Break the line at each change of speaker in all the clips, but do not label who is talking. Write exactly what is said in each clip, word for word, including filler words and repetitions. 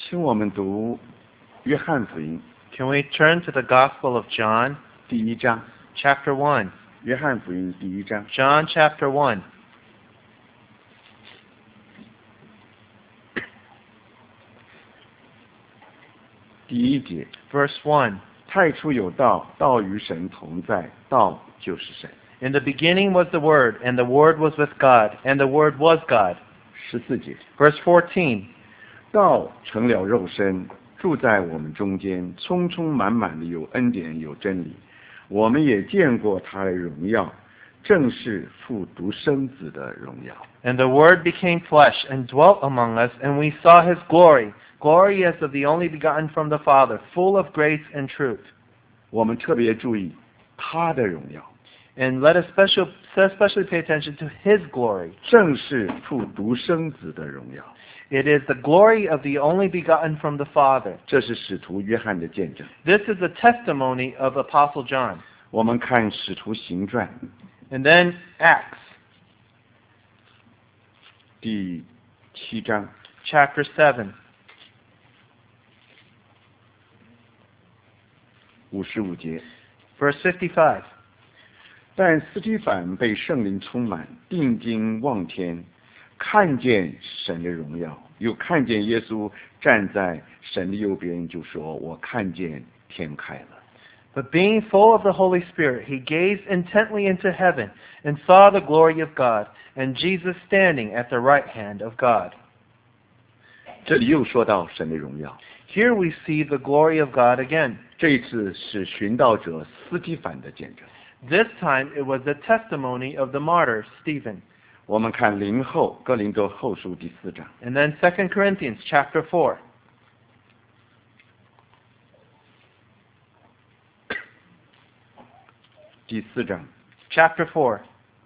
请我们读约翰福音
Can we turn to the Gospel of John,
第一章，
chapter one?
约翰福音第一章
John chapter one.
第一节，
Verse one.
太初有道，道与神同在，道就是神。
In the beginning was the Word, and the Word was with God, and the Word was God.
十四节，
Verse fourteen.
道成了肉身，住在我们中间，充充满满的有恩典有真理。我们也见过他的荣耀，正是父独生子的荣耀。
And the Word became flesh and dwelt among us, and we saw His glory, glory as of the only begotten from the Father, full of grace and truth.
我们特别注意他的荣耀，
And let us special, especially pay attention to His glory.
正是父独生子的荣耀。
It is the glory of the only begotten from the Father.
这是使徒约翰的见证。
This is the testimony of Apostle John.
我们看使徒行传
And then Acts
第七章
chapter seven.
五十五节，
Verse fifty-five.
但司提反被圣灵充满，定睛望天，看见神的荣耀，又看见耶稣站在神的右边，就说：“我看见天开了。”
But being full of the Holy Spirit, he gazed intently into heaven and saw the glory of God, and Jesus standing at the right hand of God.
这里又说到神的荣耀，
Here we see the glory of God again.
这一次是寻道者司提反的见证。
This time it was the testimony of the martyr Stephen.
我们看林后哥林多后书第四章
And then Second Corinthians chapter four.
第四章
Chapter four,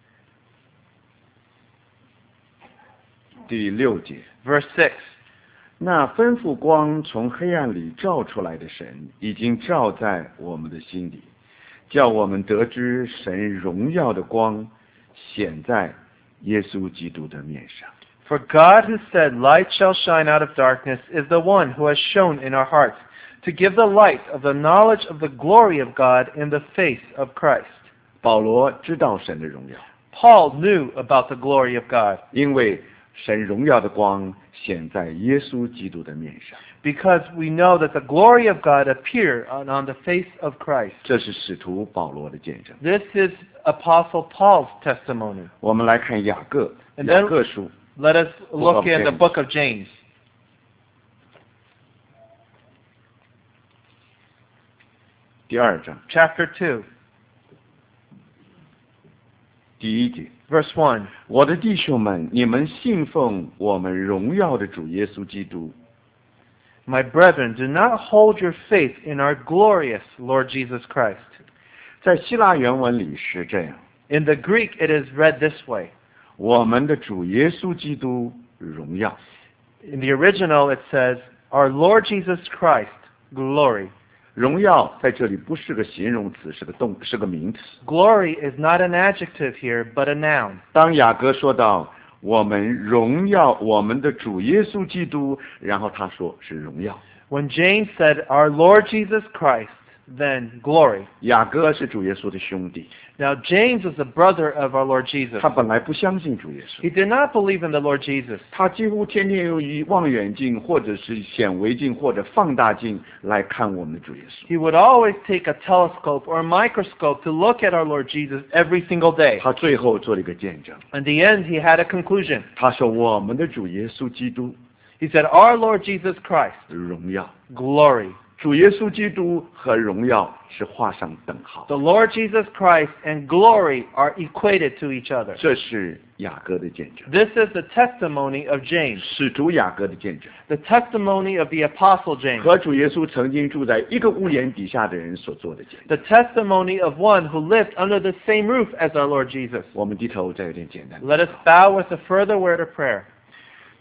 第六节，
verse six.
那吩咐光从黑暗里照出来的神，已经照在我们的心里，叫我们得知神荣耀的光显在耶稣基督的面上。
For God who said, "Light shall shine out of darkness," is the one who has shone in our hearts, to give the light of the knowledge of the glory of God in the face of Christ.
保罗知道神的荣耀，
Paul knew about the glory of God
因为神荣耀的光显在耶稣基督的面上。
because we know that the glory of God appeared on, on the face of Christ.
这是使徒保罗的见证。
This is Apostle Paul's testimony.
我们来看雅各，
And then-
雅各书
Let us look
of
in the
James.
book of James.
第二章
Chapter two,
第一节。
verse one.
我的弟兄们，你们信奉我们荣耀的主耶稣基督，
My brethren, do not hold your faith in our glorious Lord Jesus Christ.
在希腊原文里是这样：
In the Greek, it is read this way.
我们的主耶稣基督荣耀。
In the original, it says, "Our Lord Jesus Christ, glory."
荣耀在这里不是个形容词，是个动，是个名词。
Glory is not an adjective here, but a noun.
当雅各说到我们荣耀我们的主耶稣基督，然后他说是荣耀。
When James said, "Our Lord Jesus Christ," then glory.
雅各是主耶稣的兄弟，
Now, James was the brother of our Lord Jesus.
他本来不相信主耶稣，
He did not believe in the Lord Jesus.
他几乎天天用以望远镜或者是显微镜或者放大镜来看我们的主耶稣。
He would always take a telescope or a microscope to look at our Lord Jesus every single day.
他最后做了一个见证，
In the end, he had a conclusion.
他说我们的主耶稣基督
He said, "Our Lord Jesus Christ,
荣耀，
glory."
主耶稣基督和荣耀是画上等号。
The Lord Jesus Christ and glory are equated to each other.
这是雅各的见证，
This is the testimony of James,
使徒雅各的见证，
the testimony of the Apostle James,
和主耶稣曾经住在一个屋檐底下的人所做的见证。
the testimony of one who lived under the same roof as our Lord Jesus.
我们低头再有点简单。
Let us bow with a further word of prayer.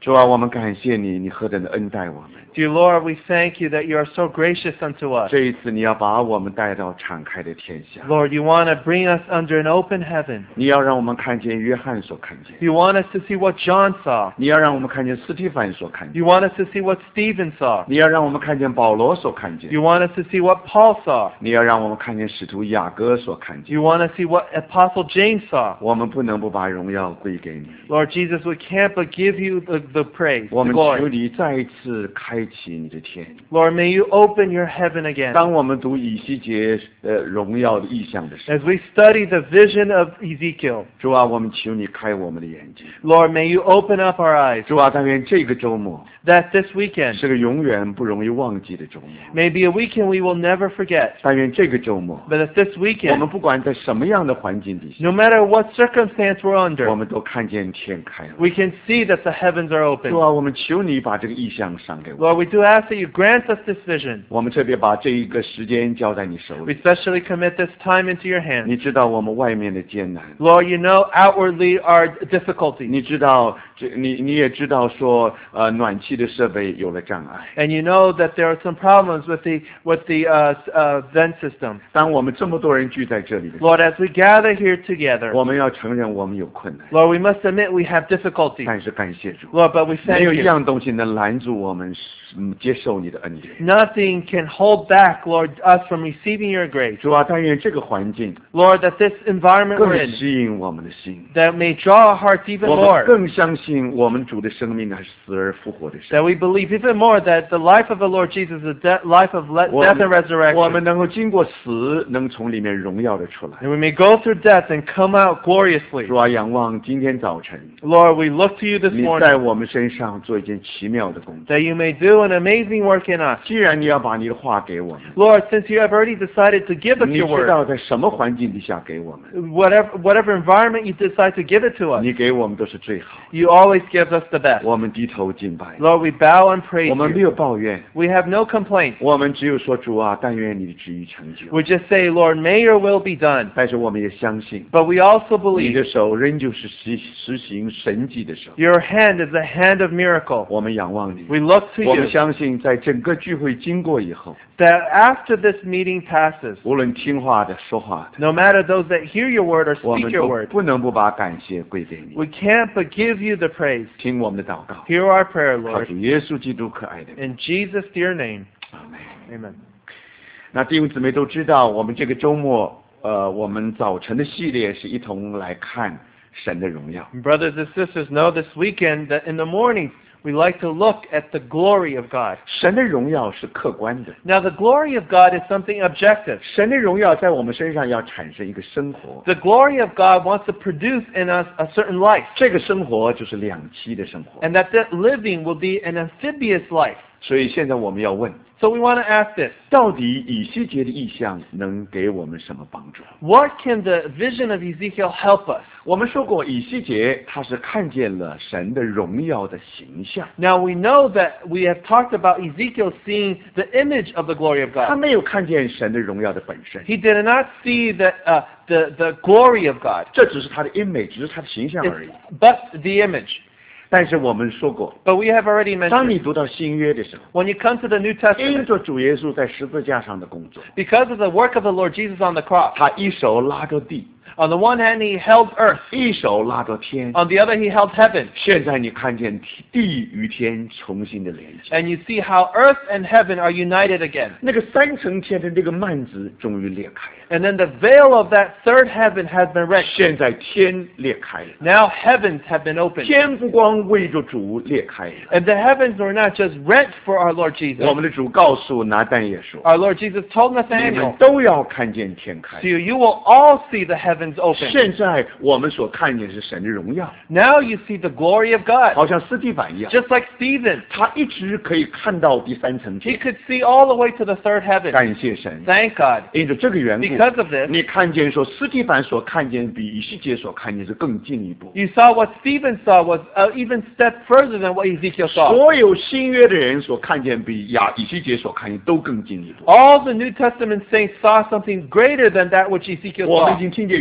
主啊，我们感谢你，你何等的恩待我们。
Dear Lord, we thank you that you are so gracious unto us.
这一次你要把我们带到敞开的天下，
Lord, you want to bring us under an open heaven.
你要让我们看见约翰所看见，
You want us to see what John saw.
你要让我们看见斯提凡所看见，
You want us to see what Stephen saw.
你要让我们看见保罗所看见，
You want us to see what Paul saw.
你要让我们看见使徒雅各所看见。
You want to see what Apostle James saw.
我们不能不把荣耀归给你，
Lord Jesus, we can't but give you the, the praise,
我
the
们求
glory.
你再一次开启你的天。
Lord, may you open your heaven again.
当我们读以西结呃荣耀的意象的时候，
As we study the vision of Ezekiel,
主啊，我们求你开我们的眼睛。
Lord, may you open up our eyes
主啊，但愿这个周末
that this weekend
是个永远不容易忘记的周末。
may be a weekend we will never forget.
但愿这个周末，
But that this
我
weekend,
们不管在什么样的环境底下，
no matter what circumstance we're
我
under,
们都看见天开了。
we can see that the heavens are
主
open.
啊，我们求你把这个意象赏给我。
Lord, we do ask that you grant us this vision.
我们特别把这一个时间交在你手
We
里。
especially commit this time into your hands.
你知道我们外面的艰难，
Lord, you know outwardly our difficulties.
你知道这你你也知道说呃暖气的设备有了障碍。
And you know that there are some problems with the with the uh, uh, vent system.
当我们这么多人聚在这里的时候，
Lord, as we gather here together,
我们要承认我们有困难，
Lord, we must admit we have difficulties.
但是感谢主，
Lord, but we
没
thank
有一
you.
样东西能拦住我们嗯接受你的恩典。
Nothing can hold back, Lord, us from receiving your grace.
主啊，但愿这个环境
Lord, that this environment
更
we're in,
吸引我们的心，
that may draw our hearts even
我们
more.
更相信我们主的生命乃是死而复活的神。
That we believe even more that the life of the Lord Jesus is a de- life of le-
我
death and
们我
resurrection.
们能够经过死，能从里面荣耀的出来。
And we may go through death and come out gloriously.
主啊，仰望今天早晨，
Lord, we look to you this
你
morning
在我们身上做一件奇妙的工作。
that you may do an amazing work in us.
既然你要把你的话给我们，
Lord, since you have already decided to give us
你
your
知
word,
道在什么环境底下给我们，
whatever, whatever environment you decide to give it to us,
你给我们都是最好。
you always give us the best.
我们低头敬拜，
Lord, we bow and praise
我们没
you.
有抱怨，
We have no complaints.
我们只有说主啊，但愿你的旨意成就。
We just say, Lord, may your will be done.
但是我们也相信，
But we also
你
believe
的手仍旧是实实行神迹的手。
your hand is a hand of miracle.
我们仰望你，
We look to
我们
you
相信在整个聚会经过以后，
that after this meeting passes,
无论听话的、说话的，
no matter those that hear your word or
我
speak
们
your
都
word,
不能不把感谢归给你。
we can't but give you the praise.
听我们的祷告，
Hear our prayer,
靠
Lord.
主耶稣基督可爱的名。
In Jesus' dear name,
阿门。
amen.
那弟兄姊妹都知道，我们这个周末，呃，我们早晨的系列是一同来看神的荣耀。
Brothers and sisters, know this weekend that in the morning we like to look at the glory of God.
神的荣耀是客观的，
Now, the glory of God is something objective.
神的荣耀在我们身上要产生一个生活，
The glory of God wants to produce in us a certain life,
这个生活就是两栖的生活。
and that that living will be an amphibious life.
所以现在我们要问，
So we want to ask this.
到底以西结的意象能给我们什么帮助？
What can the vision of Ezekiel help us?
我们说过，以西结他是看见了神的荣耀的形象，
Now we know that we have talked about Ezekiel seeing the image of the glory of
他
God.
没有看见神的荣耀的本身，
He did not see the, uh, the, the glory of God,
这只是他的 image，只是他的形象而已。
It's- but the image.
但是我们说过，
But we have already
当
mentioned,
你读到新约的时候，
when you come to the New
因
Testament,
着主耶稣在十字架上的工作，
because of the work of the Lord Jesus on the cross,
他一手拉着地，
on the one hand he held earth,
一手拉着天。
on the other he held heaven.
现在你看见地与天重新的连接，
And you see how earth and heaven are united again.
那个三层天的那个幔子终于裂开了，
And then the veil of that third heaven has been rent.
现在天裂开了，
Now heavens have been opened.
天不光为着主裂开了。
And the heavens were not just rent for our Lord
我
Jesus.
们的主告诉拿但业说，
Our Lord Jesus told
你们
Nathaniel,
都要看见天开
so。you, you will all see the heavens open.
现在我们所看见是神的荣耀，
Now you see the glory of God.
好像斯蒂凡一样，
Just like Stephen,
他一直可以看到第三层
he
天。
could see all the way to the third heaven.
感谢神，
Thank God.
因着这个缘故，
Because of this,
你看见说斯蒂凡所看见比以西结所看见是更进一步。
you saw what Stephen saw was uh, even step further than what Ezekiel saw.
所有新约的人所看见比亚以西结所看见都更进一步。
All the New Testament saints saw something greater than that which Ezekiel
我们已
saw.
经听见约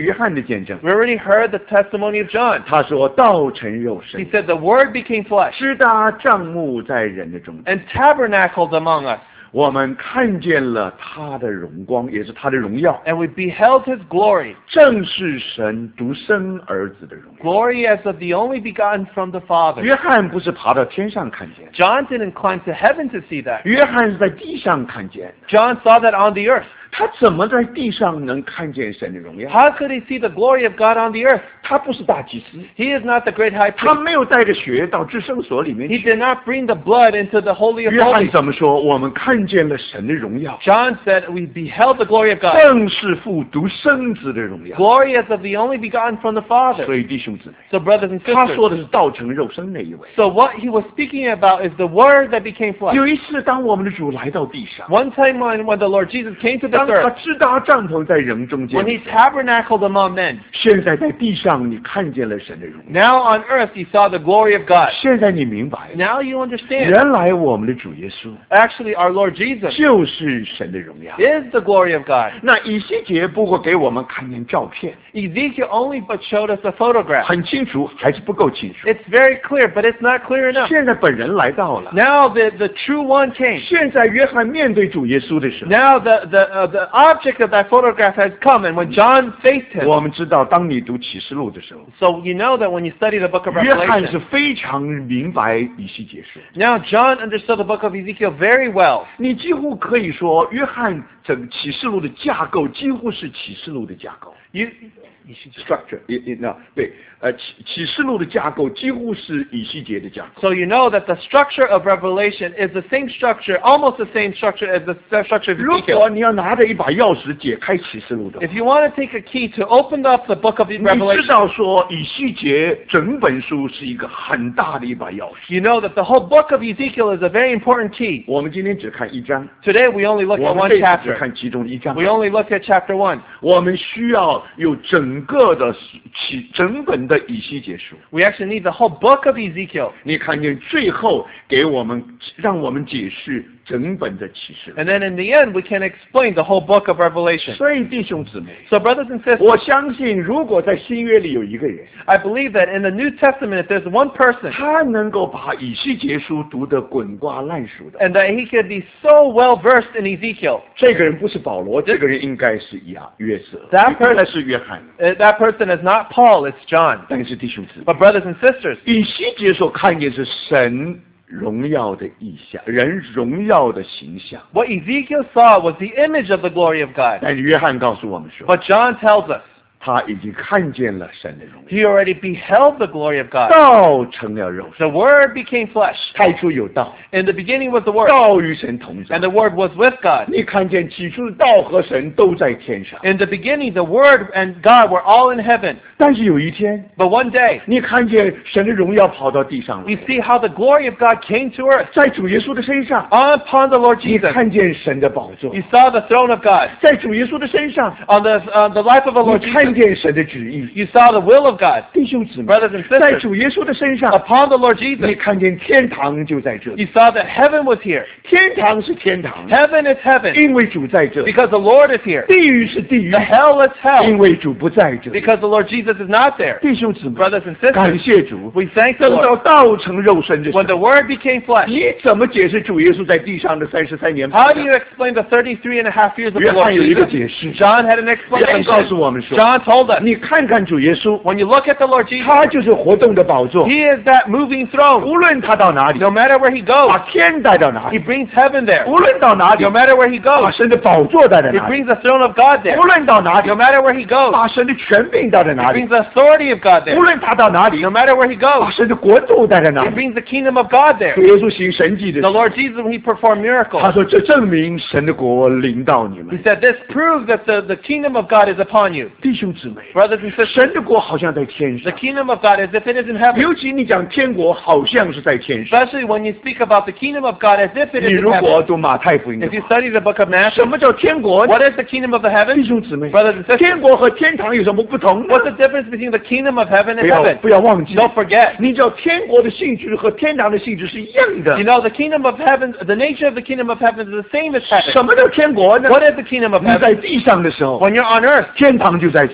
约翰的见证。
We already heard the testimony of John.
他说道成肉身
He，said the Word became flesh
支搭帐幕在人的中间。
and tabernacled among us.
我们看见了他的荣光，也是他的荣耀，
And we beheld his glory,
正是神独生儿子的荣耀。
glory as of the only begotten from the Father.
约翰不是爬到天上看见，
John didn't climb to heaven to see that.
约翰是在地上看见。
John saw that on the earth.
他怎么在地上能看见神的荣耀？
How could he see the glory of God on the earth?
他不是大祭司，
He is not the great high
他
priest.
没有带着血到至圣所里面
He
去。
did not bring the blood into the Holy of
约翰
Holies.
怎么说？我们看见了神的荣耀，
John said, we beheld the glory of God.
正是父独生子的荣耀。
Glory as of the only begotten from the Father.
所以弟兄姊妹，
So brothers and
他
sisters,
说的是道成肉身那一位。
so what he was speaking about is the Word that became flesh.
有一次，当我们的主来到地上，
One time when, when the Lord Jesus came to this
当他
earth,
支搭帐篷在人中间
when，he tabernacled among men,
现在在地上你看见了神的荣耀。
now on earth he saw the glory of God.
现在你明白，
Now you understand.
原来我们的主耶稣
Actually, our Lord Jesus
就是神的荣耀。
is the glory of God.
那以西结不过给我们看见照片，
Ezekiel only but showed us a photograph.
很清楚，还是不够清楚。
It's very clear, but it's not clear enough.
现在本人来到了，
Now the, the true one came.
现在约翰面对主耶稣的时候，
Now the, the, uh, the object of that photograph has come, and when John faced him,
我们知道，当你读启示录的时候，
so you know that when you study the book of
约翰是
Revelation,
非常明白以西结说。
now John understood the book of Ezekiel very well.
你几乎可以说，约翰整启示录的架构几乎是启示录的架构。
You,
structure，也也那对，呃，启启示录的架构几乎是以西结的架构。
so you know that the structure of Revelation is the same structure, almost the same structure as the structure of
如果
Ezekiel.
你要拿着一把钥匙解开启示录的话，
If you want to take a key to open up the book of
你知
Revelation,
道说以西结整本书是一个很大的一把钥匙。
you know that the whole book of Ezekiel is a very important key.
我们今天只看一章，
Today we only look
我
at
们
one
这次只
chapter.
看其中的一章。
We only look at chapter one.
我们需要有整个的启整本的以西结书。
We actually need the whole book of Ezekiel.
你看见最后给我们让我们解释整本的启示。
And then in the end, we can explain the whole book of Revelation.
所以弟兄姊妹，
So brothers and sisters,
我相信如果在新约里有一个人，
I believe that in the New Testament, if there's one person,
他能够把以西结书读得滚瓜烂熟的，
and that he could be so well versed in Ezekiel,
这个人不是保罗，这个人应该是亚约瑟，
That person-
应该是约翰。
uh, that person is not Paul, it's John.
但是弟兄姊妹，
But brothers and sisters,
以西结所看见是神荣耀的意象，人荣耀的形象。
what Ezekiel saw was the image of the glory of God.
但约翰告诉我们说，
But John tells us
他已经看见了神的荣耀，
he already beheld the glory of God.
道成了肉身，
The Word became flesh.
太初有道，
In the beginning was the Word,
道与神同在
and。the Word was with God.
你看见起初的道和神都在天上，
In the beginning, the Word and God were all in heaven.
但是有一天，
But one day,
你看见神的荣耀跑到地上
you
来，
see how the glory of God came to earth
在主耶稣的身上，
upon the Lord
你
Jesus.
看见神的宝座，
You saw the throne of God
在主耶稣的身上，
on the uh, the life of the
你
Lord
看
Jesus.
见神的旨意。
You saw the will of God,
弟兄姊妹，
brothers and
在
sisters.
主耶稣的身上，
Upon the Lord
你
Jesus,
看见天堂就在这里。
you saw that heaven was here.
天堂是天堂，
Heaven is heaven
因为主在这里；
because the Lord is here.
地狱是地狱
The，hell is
因
hell
为主不在这里。
because the Lord Jesus is not there.
弟兄姊妹，
Brothers and
感
sisters,
谢主。
we thank the
等到
Lord.
道成肉身的时
When the
候，
Word became flesh,
你怎么解释主耶稣在地上的三十三年？
how do you explain the thirty-three and a half years of
约
the Lord
翰有一个解
Jesus?
释，
John had an
约翰告诉
explanation.
我们说，
John told us,
你看看主耶稣，
when you look at the Lord Jesus,
他就是活动的宝座，
He is that moving throne.
无论他到哪里，
No matter where He
把
goes,
天带到哪
He
里，
brings heaven there.
无论到哪里
No，matter where He
把
goes,
神的宝座带在
He
哪里，
brings the throne of God there.
无论到哪里
No，matter where He goes,
把神的权柄带在哪
He
里
brings，the authority of God there.
无论他到哪里
No，matter where He
把
goes,
神的国度带在哪
He
里。
brings the kingdom of God
主
there.
耶稣行神迹的
The
时候，
Lord Jesus, when He performed
他
miracles,
说这证明神的国临到你
He
们。
said, this proves that the, the kingdom of God is upon you.
弟兄姊妹，
Brothers and sisters,
神的国好像在天
the
上，
kingdom of God as if it is in heaven.
尤其你讲天国好像是在天上。
Especially when you speak about the kingdom of God as if it
你
is in
如果
heaven.
读马太福音的
If you
话，
study the book of
什
Matthew,
么叫天国呢？
what is the kingdom of the
弟
heaven?
兄姊妹，
Brothers and sisters,
天国和天堂有什么不同呢？
what's the difference between the kingdom of heaven
不
and
要
heaven?
不要忘记，
Don't forget.
你知道天国的性质和天堂的性质是一样的
You。know, the kingdom of heaven, the nature of the kingdom of heaven is the same as heaven.
什么叫天国呢？
What is the kingdom of
你在
heaven?
地上的时候，
When you're on earth,
天堂就在这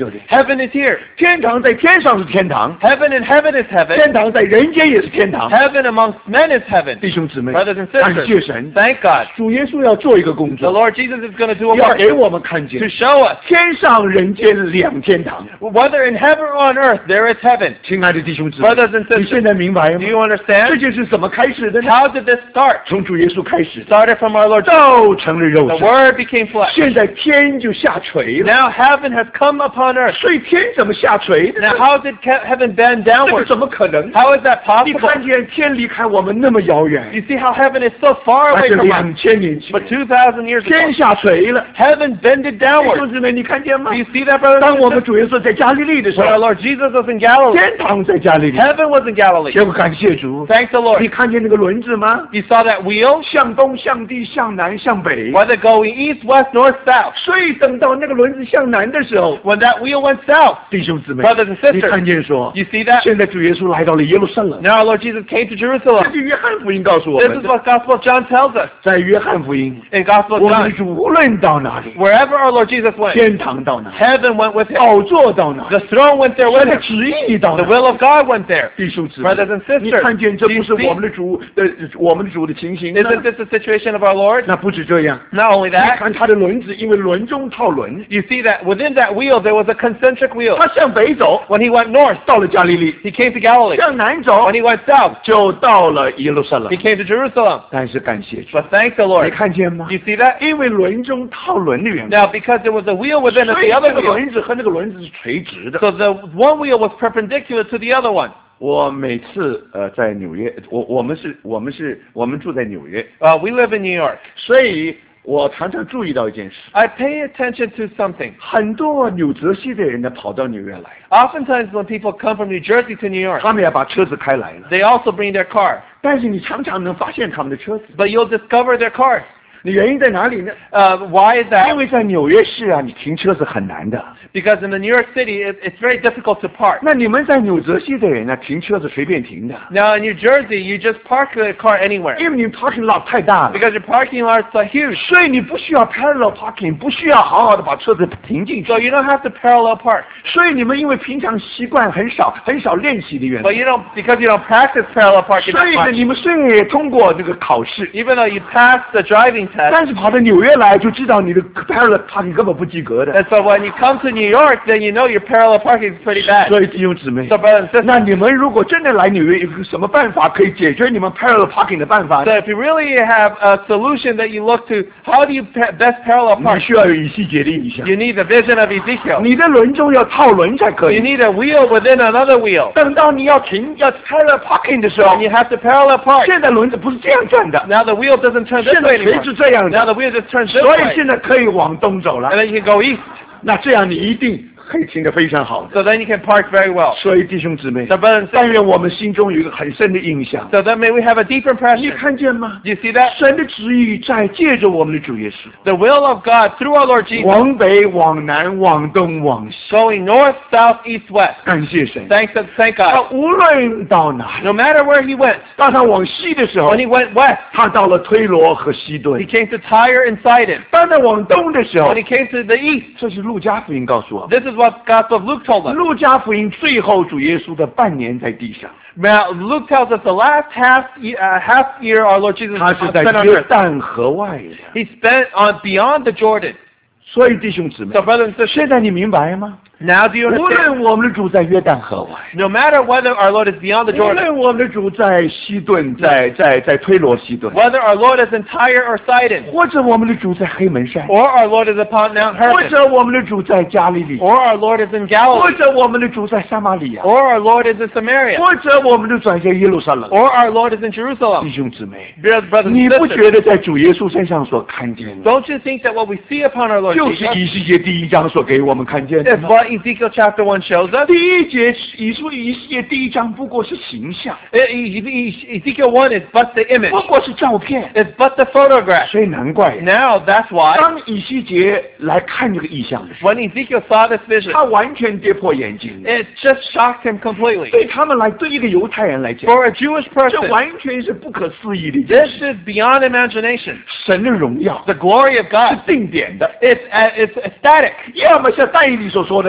这里，
Heaven is here.
天堂在天上是天堂，
Heaven in heaven is heaven.
天堂在人间也是天堂。
Heaven amongst men is heaven.
弟兄姊妹，
Brothers and
感谢
sisters,
神，
thank God.
主耶稣要做一个工
The
作，
Lord Jesus is going to do a
要
work
给我们看
to
见
show us.
天上人间两天堂。
Whether in heaven or on earth, there is heaven.
亲爱的弟兄姊妹，
Brothers and
你现
sisters,
在明白
do
吗？
you
这
understand?
件事怎么开始的呢？
How did this start?
从主耶稣开始，
Started from our Lord Jesus.
道成了肉
The
身，
Word became flesh.
现在天就下垂了。
Now heaven has come upon earth.
所以天怎么下垂的呢？
Now how did ca- heaven bend
这个
downward?
怎么可能？
How is that
你
possible?
看见天离开我们那么遥远，
You see how heaven is so far
那
away
是
from us.
两千年前
But，two thousand years
天
ago,
下垂了。
heaven bended
弟
downward.
兄姊妹，你看见吗
Do？you see that, brothers
当
and
我们
sisters?
主耶稣在加利利的时
When our
候，
Lord Jesus was in Galilee,
天堂在加利利，
heaven was in Galilee.
结果感谢主，
Thank the
你
Lord.
看见那个轮子吗？
You saw that wheel?
向东、向地、向南、向北。
Whether going east, west, north, south.
所以等到那个轮子向南的时候，
When that wheel went south,
弟兄姊妹，
brothers and
你看
sisters,
见说，
you see that?
现在主耶稣来到了耶路撒冷。
Now our Lord Jesus came to
这
Jerusalem.
是约翰福音告诉我
This
们
is
的，
what Gospel of John tells us.
在约翰福音，
In Gospel of
我们的
John,
主无论到哪里，
wherever our Lord Jesus went,
天堂到哪里，
heaven went with him.
宝座到哪里，
The throne went there
神
with
的
him.
旨意到
The
哪里。
will of God went there.
弟兄姊妹
Brothers and，
你
sisters,
看见这
do
不
you
是
see?
我们的主的我们的主的情形吗？
Isn't this the situation of our Lord?
那不止这样，
Not only
你
that,
看他的轮子，因为轮中套轮，
you see that within that wheel there was a concentric wheel.
他向北走，
When he went north,
到了加利利；
he came to Galilee.
向南走
When，he went south,
就到了耶路撒冷
he。came to Jerusalem.
但是感谢主，
But thank the
你
Lord.
看见吗？
You see that?
因为轮中套轮的缘故，
Now, because there was a wheel within it,
所以
the
这
other
个
wheel.
轮子和那个轮子是垂直的。
So the one wheel was perpendicular to the other one.
我每次呃在纽约，我我们是我们是我们住在纽约，
Uh, we live in New York.
所以我常常注意到一件事，
I pay attention to something.
很多纽泽西的人呢跑到纽约来了，
Oftentimes when people come from New Jersey to New York,
他们要把车子开来了，
they also bring their car.
但是你常常能发现他们的车子，
But you'll discover their cars.
你原因在哪里呢？
Uh, why is
因
that?
为在纽约市啊，你停车是很难的。
Because in the New York City, it, it's very difficult to park.
那你们在纽泽西的人呢，停车是随便停的，
Now in New Jersey, you just park the car anywhere.
因为你们 parking lot 太大了，
Because your parking lots are huge.
所以你不需要 parallel parking，不需要好好的把车子停进去
So。you don't have to parallel park.
所以你们因为平常习惯很少很少练习的缘故
But，you don't, because you don't practice parallel parking
所
that
以呢，
much.
你们虽然也通过这个考试，
Even though you pass the driving test,
但是跑到纽约来就知道你的 parallel parking 根本不及格的。
and so when you come to New York, then you know your parallel parking is pretty bad.
所以弟兄姊妹
So，brothers and sisters,
那你们如果真的来纽约，有个什么办法可以解决你们 parallel parking 的办法
so
呢？
if you really have a solution that you look to, how do you pa- best parallel
你
park?
需要有以西结的影响，
You need the vision of Ezekiel.
你的轮中要套轮才可
You
以。
need a wheel within another wheel.
等到你要停要 parallel parking 的时候
And，you have to parallel park.
现在轮子不是这样转的，
Now the wheel doesn't turn this
现在
way
垂
anymore.
直这样
Now
的，
the wheel just turns this
所以
way.
现在可以往东走了
And。then you can go east.
那这样你一定可以停得非常好的。
So then you can park very well.
所以弟兄姊妹
So，brothers and
但
sisters,
愿我们心中有一个很深的印象。
so then may we have a deeper
你
impression.
看见吗？
Do you see that?
神的旨意在借着我们的主耶稣，
The will of God through our Lord Jesus,
往北、往南、往东、往西。
going north, south, east, west.
感谢神，
Thanks, thank
他
God.
无论到哪里，
No matter where he went,
当他往西的时候
when，he went west,
他到了推罗和西
he
顿；
came to Tyre and Sidon.
当他往东的时候
When，he came to the east,
这是路加福音告诉我们。
this is what Gospel of Luke told us.
路加福音最后主耶稣的半年在地上，
Now, Luke tells us the last half, ye- uh, half year our Lord Jesus
他是
spent
在
on
约
earth.
旦河外的。
He spent on beyond the Jordan.
所以弟兄姊妹
So，brothers and sisters,
现在你明白吗？
now do you
无
understand?
论我们的主在约旦河外，
No matter whether our Lord is beyond the
无
Jordan,
论我们的主在西顿，在在在推罗西顿，
whether our Lord is in Tyre or Sidon,
或者我们的主在黑门山，
or our Lord is upon Mount
或
Hermon,
者我们的主在加利利，
or our Lord is in
或
Galilee,
者我们的主在撒玛利亚，
or our Lord is in Samaria,
或者我们的主在耶路撒冷。
or our Lord is in
弟
Jerusalem.
兄姊妹，
Brothers brothers
你
and
不
sisters,
觉得在主耶稣身上所看见的，
don't you think that what we see upon our Lord
就是
Jesus
以西结第一章所给我们看见
is
的吗？
what Ezekiel chapter one shows us?
第一节以书以西结第一章不过是形象，
E- E- E- Ezekiel one is but the image.
不过是照片，
It's but the photograph.
所以难怪
Now that's why
当以西结来看这个意象的时候，
when Ezekiel saw this vision,
他完全跌破眼镜。
it just shocked him completely.
对他们来，对一个犹太人来讲，
For a Jewish
这
person,
完全是不可思议的一件
this
事。
is beyond imagination.
神的荣耀
The glory of
是
God,
定点的，
it's uh, it's ecstatic.
要么像但以理所说的，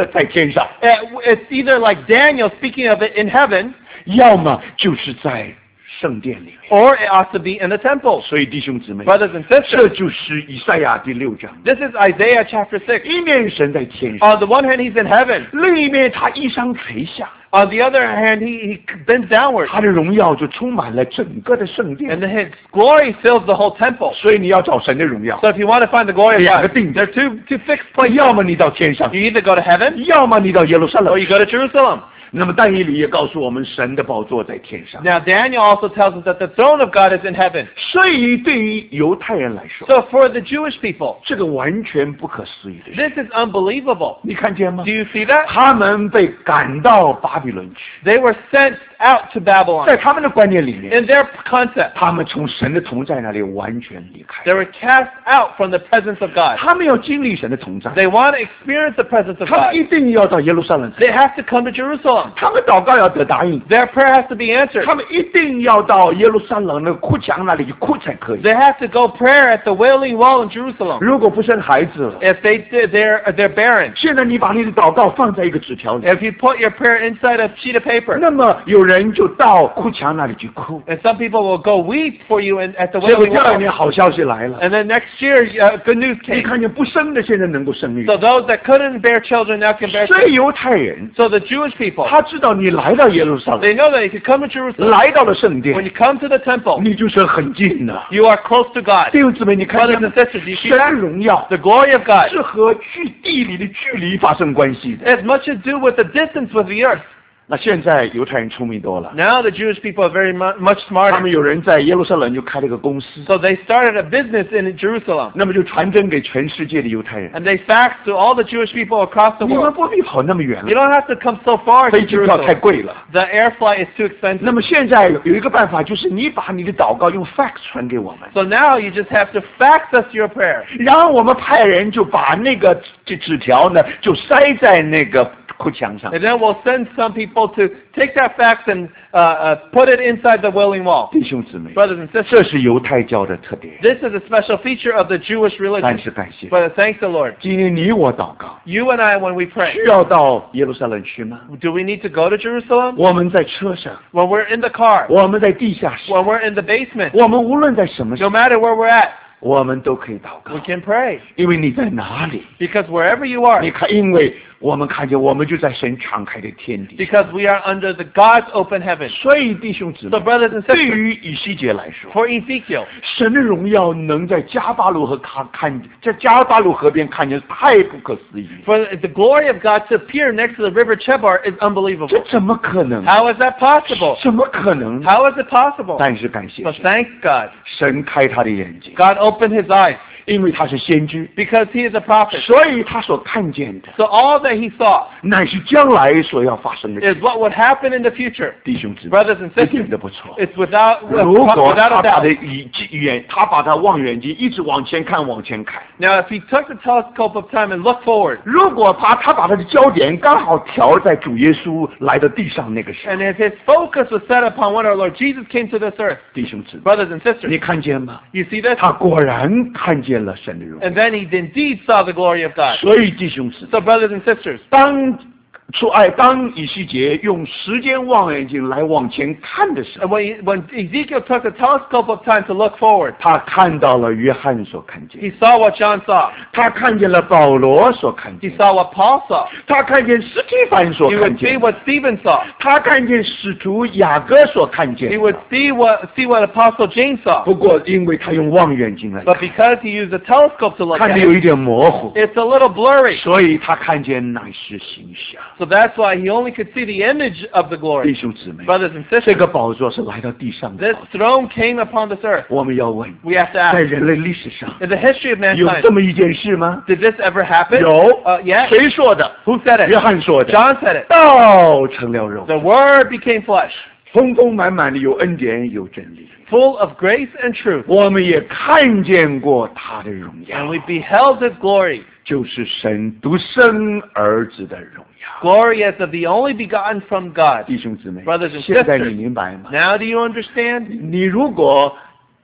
在天上，
Uh, It's either like Daniel speaking of it in heaven,
要么就是在圣殿里面。
or it ought to be in the temple.
所以弟兄姊妹，
Brothers and
这
sisters,
就是以赛亚第六章，
this is Isaiah chapter six.
一面神在天上，
On the one hand, he's in heaven.
另一面他衣裳垂下，
On the other hand, he, he bends downward.
他的荣耀就充满了整个的圣
And
殿。
then his glory fills the whole temple.
所以你要找神的荣耀，
So if you want to find the glory of
两个
God,
定点
there are two, two fixed places.
要么你到天上，
You either go to heaven
要么你到耶路撒
or
冷。
you go to Jerusalem.
那么但以理也告诉我们，神的宝座在天上。
Now, Daniel also tells us that the throne of God is in heaven.
所以对于犹太人来说，
So for the Jewish people,
这个完全不可思议的事。
this is unbelievable.
你看见吗
Do？you see that?
他们被赶到巴比伦去，
They were sent out to
在
Babylon.
他们的观念里面，
In their concept,
他们从神的同在那里完全离开
they。were cast out from the presence of God.
他们要经历神的同在，
They want to experience the presence of
他们
God.
一定要到耶路撒冷，
They have to come to Jerusalem.
他们祷告要得答应，
Their prayer has to be answered.
他们一定要到耶路撒冷那个哭墙那里去哭才可以。
They have to go prayer at the Wailing Wall in Jerusalem.
如果不生孩子了，
If they did, they're they're barren.
现在你把你的祷告放在一个纸条里，
If you put your prayer inside a sheet of paper,
那么有人就到哭墙那里去哭。
and some people will go weep for you in, at the
结果
Wailing
第二年
Wall.
好消息来了，
And then next year, uh, good news
你
came.
看见不生的现在能够生育。
So those that couldn't bear children now can bear
所以
children.
犹太人
So the Jewish people,
他知道你来到耶路撒冷，
they know that if you come to Jerusalem,
来到了圣
when
殿，
you come to the temple,
你就是很近的。
you are close to God.
弟兄姊妹，你看
Brothers
见吗
and sisters, do you see
神的
that?
荣耀
The glory of God
是和距地理的距离发生关系的。
has much to do with the distance with the earth.
那现在犹太人聪明多了，
Now the Jewish people are very mu- much
他
smarter.
们有人在耶路撒冷就开了个公司，
So they started a business in Jerusalem.
那么就传真给全世界的犹太人。
And they faxed to all the Jewish people across the
你们
world.
不必跑那么远
You
了，
don't have to come so far to
飞机票太
Jerusalem.
贵了。
The air flight is too expensive.
那么现在有一个办法，就是你把你的祷告用 fax 传给我们，
So now you just have to fax us your prayer.
然后我们派人就把那个纸纸条呢，就塞在那个哭墙上。
And then we'll send some people to take that fax and uh, uh, put it inside the Wailing Wall.
弟兄姊妹，
Brothers and
这
sisters,
是犹太教的特点。
this is a special feature of the Jewish
但
religion.
是感谢，
But thanks the Lord.
今天你我祷告，
You and I, when we pray,
需要到耶路撒冷去吗？
do we need to go to Jerusalem?
我们在车上，
When we're in the car,
我们在地下室，
when we're in the basement,
我们无论在什么时
no
候，
matter where we're at,
我们都可以祷告
we，can pray.
因为你在哪里？
Because wherever you are,
你看，因为我们看见，我们就在神敞开的天地。
because we are under the God's open heaven.
所以弟兄姊
So
妹，
brothers and
对
sisters,
于以西结来说，
for Ezekiel,
神的荣耀能在加巴鲁河看看，在加巴鲁河边看见，太不可思议。
for the glory of God to appear next to the river Chebar is
这
unbelievable.
怎么可能？
How is that possible?
怎么可能？
How is it possible?
但是感谢
But
神，
thank God.
神开他的眼睛，
God opened his eyes
因为他是先知，
because he is a prophet.
所以他所看见的
So all that he saw
乃是将来所要发生的
is
事。
what would happen in the future.
弟兄姊妹，
Brothers and
一点
sisters,
都不错。
it's without,
如果
without
他
a
把的
doubt.
语远，他把他望远镜一直往前看，往前看。
Now, if he took the telescope of time and looked forward,
如果把他把他的焦点刚好调在主耶稣来到地上那个时候，
and if his focus was set upon when our Lord Jesus came to this earth,
弟兄姊妹，
brothers and sisters,
你看见吗？
you see this?
他果然看见了神的荣耀。
And then he indeed saw the glory of God.
所以弟兄姊妹，
So, brothers and sisters,
当出爱当以西结用时间望远镜来往前看的时
and
候，
when, when Ezekiel took the telescope of time to look forward,
他看到了约翰所看见，
he saw what John saw.
他看见了保罗所看
He
见，
saw what Paul saw.
他看见斯蒂凡所
He
看
would see
见，
what Stephen saw.
他看见使徒雅各所看见
He would
的。
see what see what Apostle James saw.
不过因为他用望远镜来
But
看，
because he used a telescope to look
看
at
得有
it,
一点模糊，
it's a little blurry.
所以他看见乃是形象。
So that's why he only could see the image of the
弟
glory.
兄姊妹，
Brothers and
这
sisters,
个宝座是来到地上的
this
宝座。
throne came upon this earth.
我们要问，
We have to
在
ask,
人类历史上
in the history of
有
mankind,
这么一件事吗？
did this ever happen?
有
Uh, yes.
谁说的？
Who said
约
it?
翰说的。
John said it.
道成了肉，
The Word became flesh,
丰丰满满的有恩典有真理。
full of grace and truth.
我们也看见过他的荣
And
耀，
we beheld His glory.
就是神独生儿子的荣耀。
Glory as of the only begotten from God.
弟兄姊妹
Brothers and，
现在
sisters
你明白吗？
Now do you understand?
你如果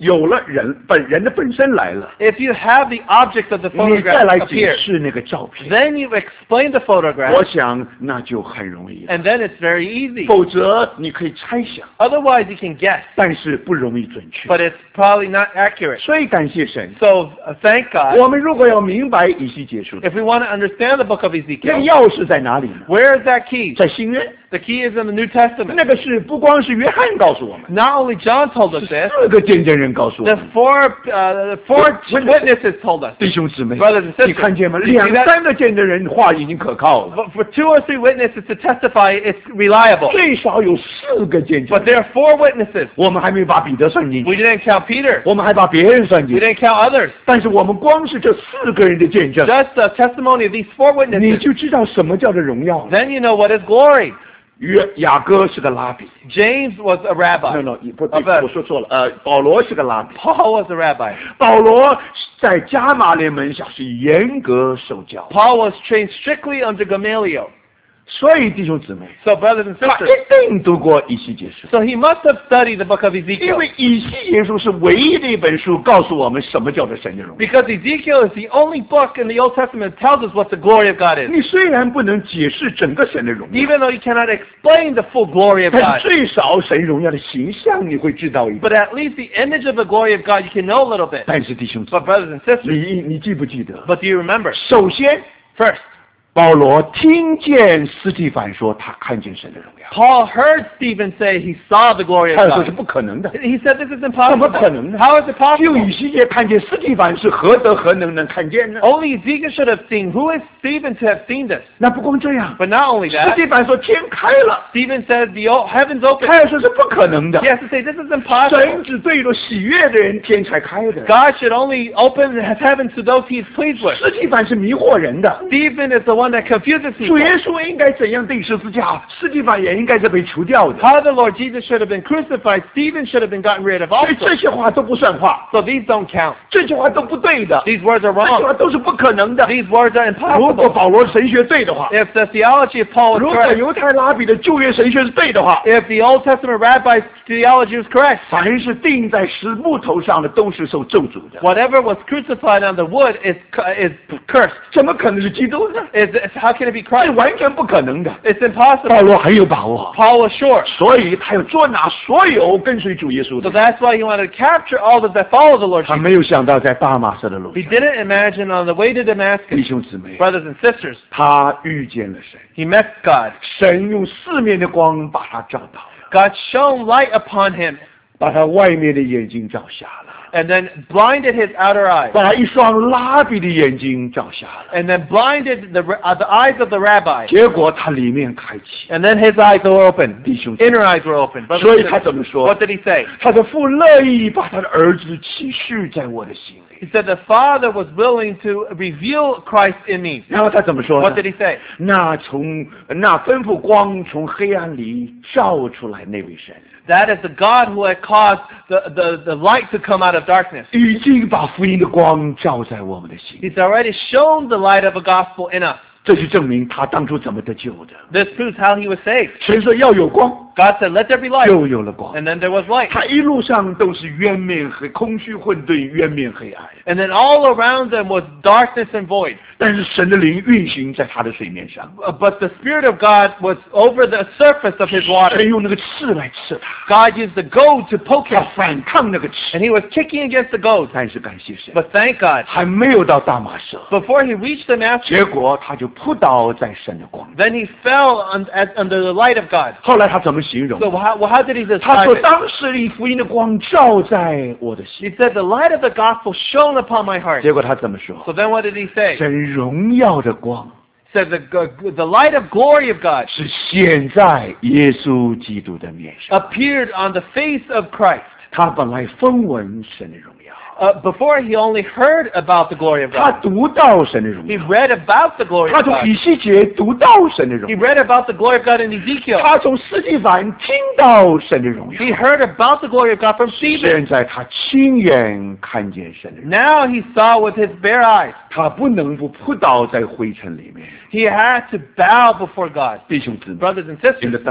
有了人本人的本身来了，
If you have the object of the
你再
photograph
来解
appear,
释那个照片，
then you explain the
我
photograph,
想那就很容易了。
and then it's very easy.
否则你可以猜想，
Otherwise, you can guess,
但是不容易准确。
but it's probably not accurate.
所以感谢神，
So uh, thank God.
我们如果要明白以西结书，
If we want to understand the book of
那个
Ezekiel,
钥匙在哪里呢？
where is that key?
在新约，
The key is in the New Testament.
那个是不光是约翰告诉我们，
Not only John told us
是
this,
四个见证人告诉我
the
们。
four uh, the four witnesses told us.
弟兄姊妹
Brothers and，sisters，
你看见吗？
you see
两
that？
三个见证人话已经可靠了，
But for two or three witnesses to testify, it's reliable.
最少有四个见证
But。there are four witnesses.
我们还没把彼得算进
We
去，
didn't count Peter.
我们还把别人算进
We
去，
didn't count others.
但是我们光是这四个人的见证，
Just the testimony of these four
你
witnesses.
就知道什么叫做荣耀了。
Then you know what is glory.
约雅各是个拉比
James was a
，no
rabbi.
no，不
啊不
对，我说错了，呃，保罗是个拉比。
Paul was a rabbi.
保罗在加马列门下是严格受教，
Paul was trained strictly under Gamaliel.
所以弟兄姊妹，
So brothers and
他
sisters,
一定读过以西结书，
so he must have studied the book of
因
Ezekiel.
为以西结书是唯一的一本书告诉我们什么叫做神的荣耀。
Because Ezekiel is the only book in the Old Testament that tells us what the glory of God is.
你虽然不能解释整个神的荣耀，
Even though you cannot explain the full glory of
但
God.
最少神荣耀的形象你会知道一点。
But at least the image of the glory of God you can know a little bit.
但是弟兄姊妹，
But brothers and sisters,
你你记不记得？
but do you remember?
首先，
First,
保罗听见斯蒂凡说他看见神的荣耀，
Paul heard Stephen say he saw the glory
他
of
说是
God.
不可能的。
He said this is
怎么
impossible.
可能呢？
How is it
只有
possible?
以西结看见斯蒂凡是何德何能能看见呢？
Only Ezekiel should have seen. Who is Stephen to have seen this?
那不光这样，
But not only
斯
that,
蒂凡说天开了，
Stephen said the o- heavens opened.
他要说是不可能的
He。has to say this is impossible.
神只对着喜悦的人天才开的。
God should only open his heavens to those he is pleased with.
斯蒂凡是迷惑人的，
Stephen is the one that confuses
主
people.
耶稣应该怎样钉十字架，斯蒂凡也应该是被除掉的。
How the Lord Jesus should have been crucified, Stephen should have been gotten rid of
所以
also.
这些话都不算话，
So these don't count.
这些话都不对的，
These words are
这些
wrong.
话都是不可能的。
These words are
如果
impossible.
保罗神学对的话，
If the theology of Paul
如
was
果
correct,
犹太拉比的旧约神学是对的话，
if the Old Testament rabbi's theology was correct,
凡是钉在石木头上的都是受咒诅的，
whatever was crucified on the wood is cu- is cursed.
怎么可能是基督呢？
Is is- how can it be
这
Christ?
完全不可能的。
It's
保
impossible.
罗很有把握，
Paul was sure.
所以他要捉拿所有跟随主耶稣
So
的。
that's why he wanted to capture all those that follow the Lord
他
Jesus.
没有想到在大马色的路
He
上，
didn't imagine on the way to
弟
Damascus,
兄姊妹，
brothers and sisters,
他遇见了神，
he met God.
神用四面的光把他照到了，
God shone light upon him
把他外面的眼睛照瞎了，
and then blinded his outer eyes
把一双拉比的眼睛照瞎了，
and then blinded the, uh, the eyes of the rabbi.
结果他里面开启。
And then his eyes were opened.
弟兄姊妹，
Inner eyes were opened. Brothers
所
and
以他
sisters,
怎么说
what？did he say?
他的父乐意把他的儿子启示在我的心里。
He said the Father was willing to reveal Christ in me.
然后他怎么说呢
What did he say?
那从那吩咐光从黑暗里照出来那位神，
That is the God who had caused the, the, the light to come out of darkness.
已经把福音的光照在我们的心里。
He's already shown the light of the gospel in us.
这就证明他当初怎么得救的。
This proves how he was saved.
神说要有光，
God said, let there be light.
就有了光。
And then there was light.
他一路上都是渊面黑、空虚混沌、渊面黑暗。
And then all around them was darkness and void.
但是神的灵运行在他的水面上，
Uh, But the Spirit of God was over the surface of his
神
water.
用那个刺来刺他，
God used the goad to poke
他
him.
反抗那个刺。
And he was kicking against the goad.
但是感谢神，
But thank God,
还没有到大马色，
before he reached Damascus,
结果他就扑倒在神的光。
then he fell un- at, under the light of God.
后来他怎么形容
So？how, well, how did he
他
describe
说：“
it?
当时里福音的光照在我的
He
心。
said, the light of the gospel shone upon my ” heart.
结果他怎么说？
So then what did he say?
神荣耀的光
He said, the, the light of glory of God
是显在耶稣基督的面上。
appeared on the face of Christ.
他本来风闻神的荣耀，
Uh, before he only heard about the glory of
他
God.
读到神的荣
He
耀，
read about the glory
他
of
从
God.
以西结读到神的荣
He
耀，
read about the glory of God in Ezekiel.
他从斯蒂凡听到神的荣耀。
He heard about the glory of God from Stephen.
现在他亲眼看见神的荣耀，
Now he saw with his bare eyes.
他不能不扑倒在灰尘里面。
He had to bow before God.
弟兄姊妹
Brothers and
，in the
sisters,
dust，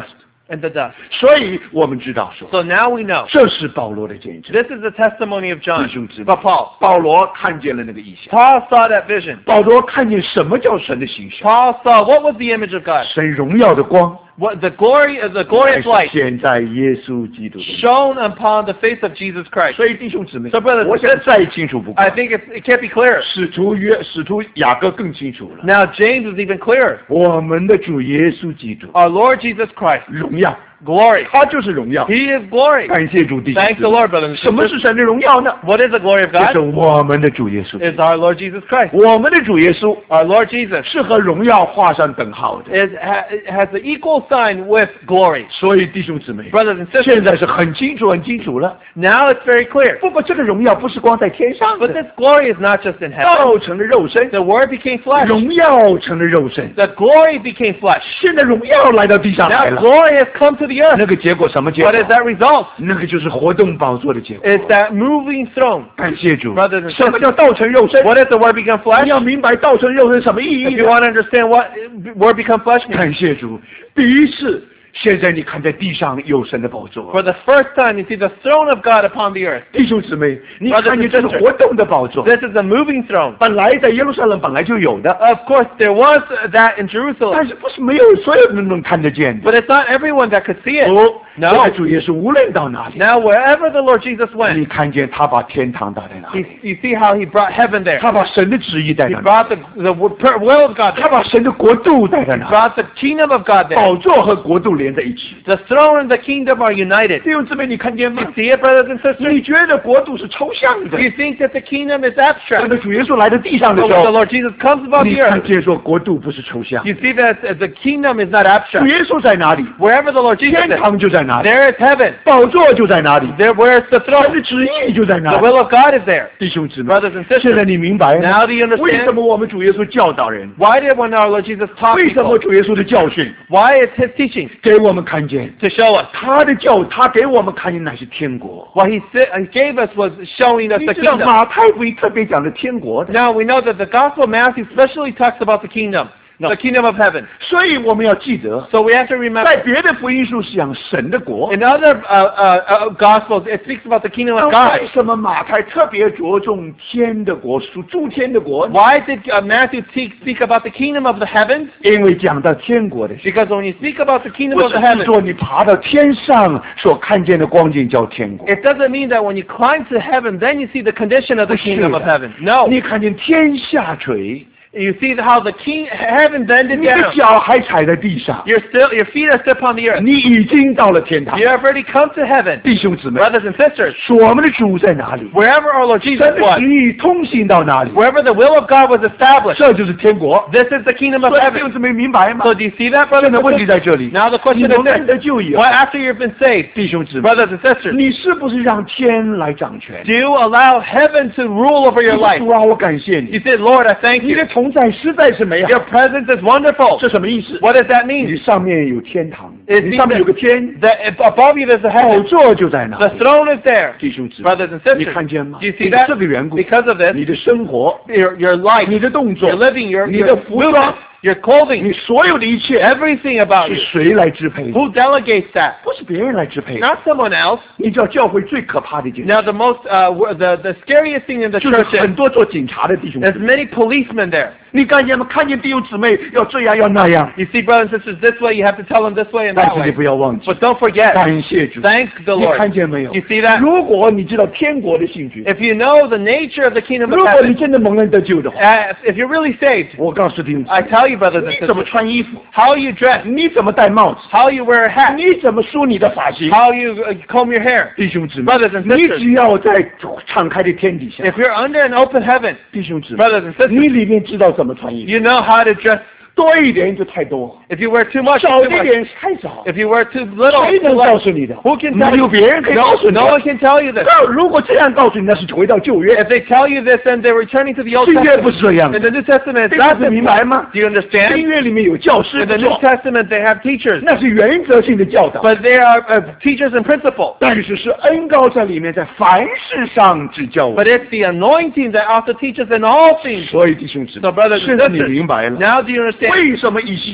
and the dust.
所以我们知道说，
So now we know.
这是保罗的见证。
This is the testimony of
弟
John.
兄姊妹，
But Paul.
保罗看见了那个异象，
Paul saw that vision.
保罗看见什么叫神的形象，
Paul saw what was the image of God?
神荣耀的光，
What the glory of the glorious
是
light
显在耶稣基督的里。
shone upon the face of Jesus Christ.
所以弟兄姊妹，
So brothers and
我想再清楚不过
I，think it's, it can't be clearer.
使徒约使徒雅各更清楚了。
Now James is even clearer.
我们的主耶稣基督
Our Lord Jesus Christ,
荣耀，
glory.
他就是荣耀。
He is glory.
感谢主，弟兄
Thank
姊
the
妹。
Lord, brothers and
什么
sisters.
是神的荣耀呢？
What is the glory of
就是
God?
我们的主耶稣。
It's our Lord Jesus Christ.
我们的主耶稣
Our Lord Jesus
是和荣耀画上等号的。
is, ha, it has the equal sign with glory.
所以弟兄姊妹，
Brothers and
现
sisters,
在是很清楚、很清楚了。
now it's very clear.
不过这个荣耀不是光在天上
But
的，
this glory is not just in heaven.
道成了肉身，
The Word became flesh.
荣耀成了肉身。
The glory became flesh.
现在荣耀来到地上来
Now
了，
glory has come to the earth.
那个结果什么结
What
果
is？that result?
那个就是活动宝座的结果。
It's that moving throne.
感谢主
Brothers and。
什么叫道成肉身？
What is the Word become
你
flesh?
要明白道成肉身什么意
If
义
you
的。
want to understand what Word become flesh means,
感谢主，第一次，现在你看在地上有神的宝座
for。the first time you see the throne of God upon the earth.
弟兄姊妹，你
Brothers and
看见这是
sisters
活动的宝座，
This is a moving throne.
本来在耶路撒冷本来就有的，
Of course, there was that in
但
Jerusalem,
是不是没有所有人都能看得见的。
but it's not everyone that could see it.
哦，
No
我的主耶稣无论到哪里，
Now, wherever the Lord Jesus
你
went,
看见他把天堂带在哪
you,
里，
you see how He brought heaven there.
他把神的旨意带
He
在哪里，
brought the, the will of God
他
there.
把神的国度带在
He
哪里，
brought the kingdom of God there.
宝座和国度连在一起。
The throne and the kingdom are united.
弟兄姊妹，你看见吗
You？see it, brothers and sisters?
你觉得国度是抽象的
Do？you think that the kingdom is
当
abstract?
的主耶稣来到地上的
But
时
when the
候，
Lord Jesus comes upon
你
the
看
earth,
见说国度不是抽象，
you see that uh, the kingdom is not
主
abstract.
耶稣在哪里，
Wherever the Lord Jesus
天
is,
堂就在哪里，
there is heaven.
宝座就在哪里，
There, where's the
神
throne?
的旨意就在哪
The
里。
will of God is there.
弟兄姊妹，
Brothers and
现在
sisters,
你明白了
now do you
为什
understand
么我们主耶稣教导人？
why did when our Lord Jesus taught
为什么
people?
主耶稣的教训
Why is His teaching
给我们看见？
to show us?
他的教，他给我们看见乃是天国。
What He, sa- he gave us was showing us
你
the
知道
kingdom.
马太福音特别讲的天国的，
Now we know that the Gospel of Matthew especially talks about the kingdom,
No.
the kingdom of heaven.
所以我们要记得，
So we have to
在
remember.
别的福音书是讲神的国。
In other uh, uh, uh, Gospels, it speaks about the kingdom
那
of God.
为什么马太特别着重天的国，属诸天的国呢？
Why did uh, Matthew speak, speak about the kingdom of the heavens?
因为讲到天国的事，
Because when you speak about the kingdom
不
of
是
the
指
heavens,
说你爬到天上所看见的光景叫天国。
it doesn't mean that when you climb to heaven, then you see the condition of the
不是
kingdom of
的
heaven. No.
你看见天下垂，
You see how the king, heaven bended
你的
down.
脚还踩在地上，
You're still, your feet are still upon the earth.
你已经到了天堂
You。have already come to heaven.
弟兄姊妹，
Brothers and sisters,
我们的主在哪里？
wherever our Lord Jesus
神的
was,
旨意通行到哪里？
wherever the will of God was established,
这就是天国。
this is the kingdom of
所以弟
heaven.
兄姊妹明白吗
So？do you see that, brothers
现在
and
问题
sisters?
在这里。
Now the
你
question
蒙
is
恩
this.
得救以后
Well,，after you've been saved,
弟兄姊妹，
brothers and sisters,
你是不是让天来掌权？
do you allow heaven to rule over your
你
life?
说主啊，我感谢
You
你，
said, Lord, I thank
你
you.
的同在实在是美好
Your。presence is wonderful.
这什么意思？
What does that
你
mean?
上面有天堂，
It
你上面有个天，
That above you there's a
宝
heaven.
座就在那
The
里。
throne is there.
弟兄姊妹，
Brothers and
你
sisters,
看见吗？
do you
因
see
为
that?
这个缘故，
Because of this,
你的生活、
your, your life,
你的动作
your、living, your,
你
your
的服
movement,
装、
your clothing,
你所有的一切，
everything about
是
you.
谁来支配？
Who delegates that?
不是别人来支配。
Not someone else.
你知道教会最可怕的一件事，
Now the most, uh, w- the, the scariest thing in the
就是
church
很
is
多做警察的弟兄姊
there's
妹，
many policemen there.
你看见吗？看见弟兄姊妹要这样要那样，
You see brothers and sisters this way, you have to tell them this way and
但
that
是你
way.
不要忘记，
But don't forget,
感谢主。
thank the
你
Lord.
看见没有？
You see that?
如果你知道天国的性质，
If you know the nature of the kingdom
如
of
果你
heaven,
真的蒙恩得救的话，
uh, if you're really saved,
我告诉弟兄姊
I
妹，
tell you brothers and
你怎么
sisters,
穿衣服，
how you dress,
你怎么戴帽子，
how you wear a hat,
你怎么梳你的发型，
how you uh, comb your hair.
弟兄姊妹，
Brothers and
你
sisters,
只要在敞开的天底下，
if you're under an open heaven,
弟兄姊妹，
brothers and sisters,
你里面知道怎么穿衣服，
you know how to dress.
多一点就太多，
If you wear too much,
少
too
一
much.
点太少。
If you wear too little,
谁
too
能告
less.
诉你的？
Who can
没
tell
有
you?
别人可以告
No,
诉你
no
的。
one can tell you this.
那如果这样告诉你，那是回到旧约。
If they tell you this, then they're returning to the Old
新约不
Testament.
是这样
In
的，
the New Testament, it's
这
not
个
this
明
way.
白吗？
Do you
新
understand?
约里面有教师
In the
不
New
错，
Testament, they have teachers,
那是原则性的教导，
but they are uh, teachers and principle.
但是是恩高在里面，在凡事上指教我
But。it's the anointing that also teaches in all things.
所以弟兄姊妹
So brothers，and
现在你
sisters,
明白了，
Now do you understand
为什么以西结的印象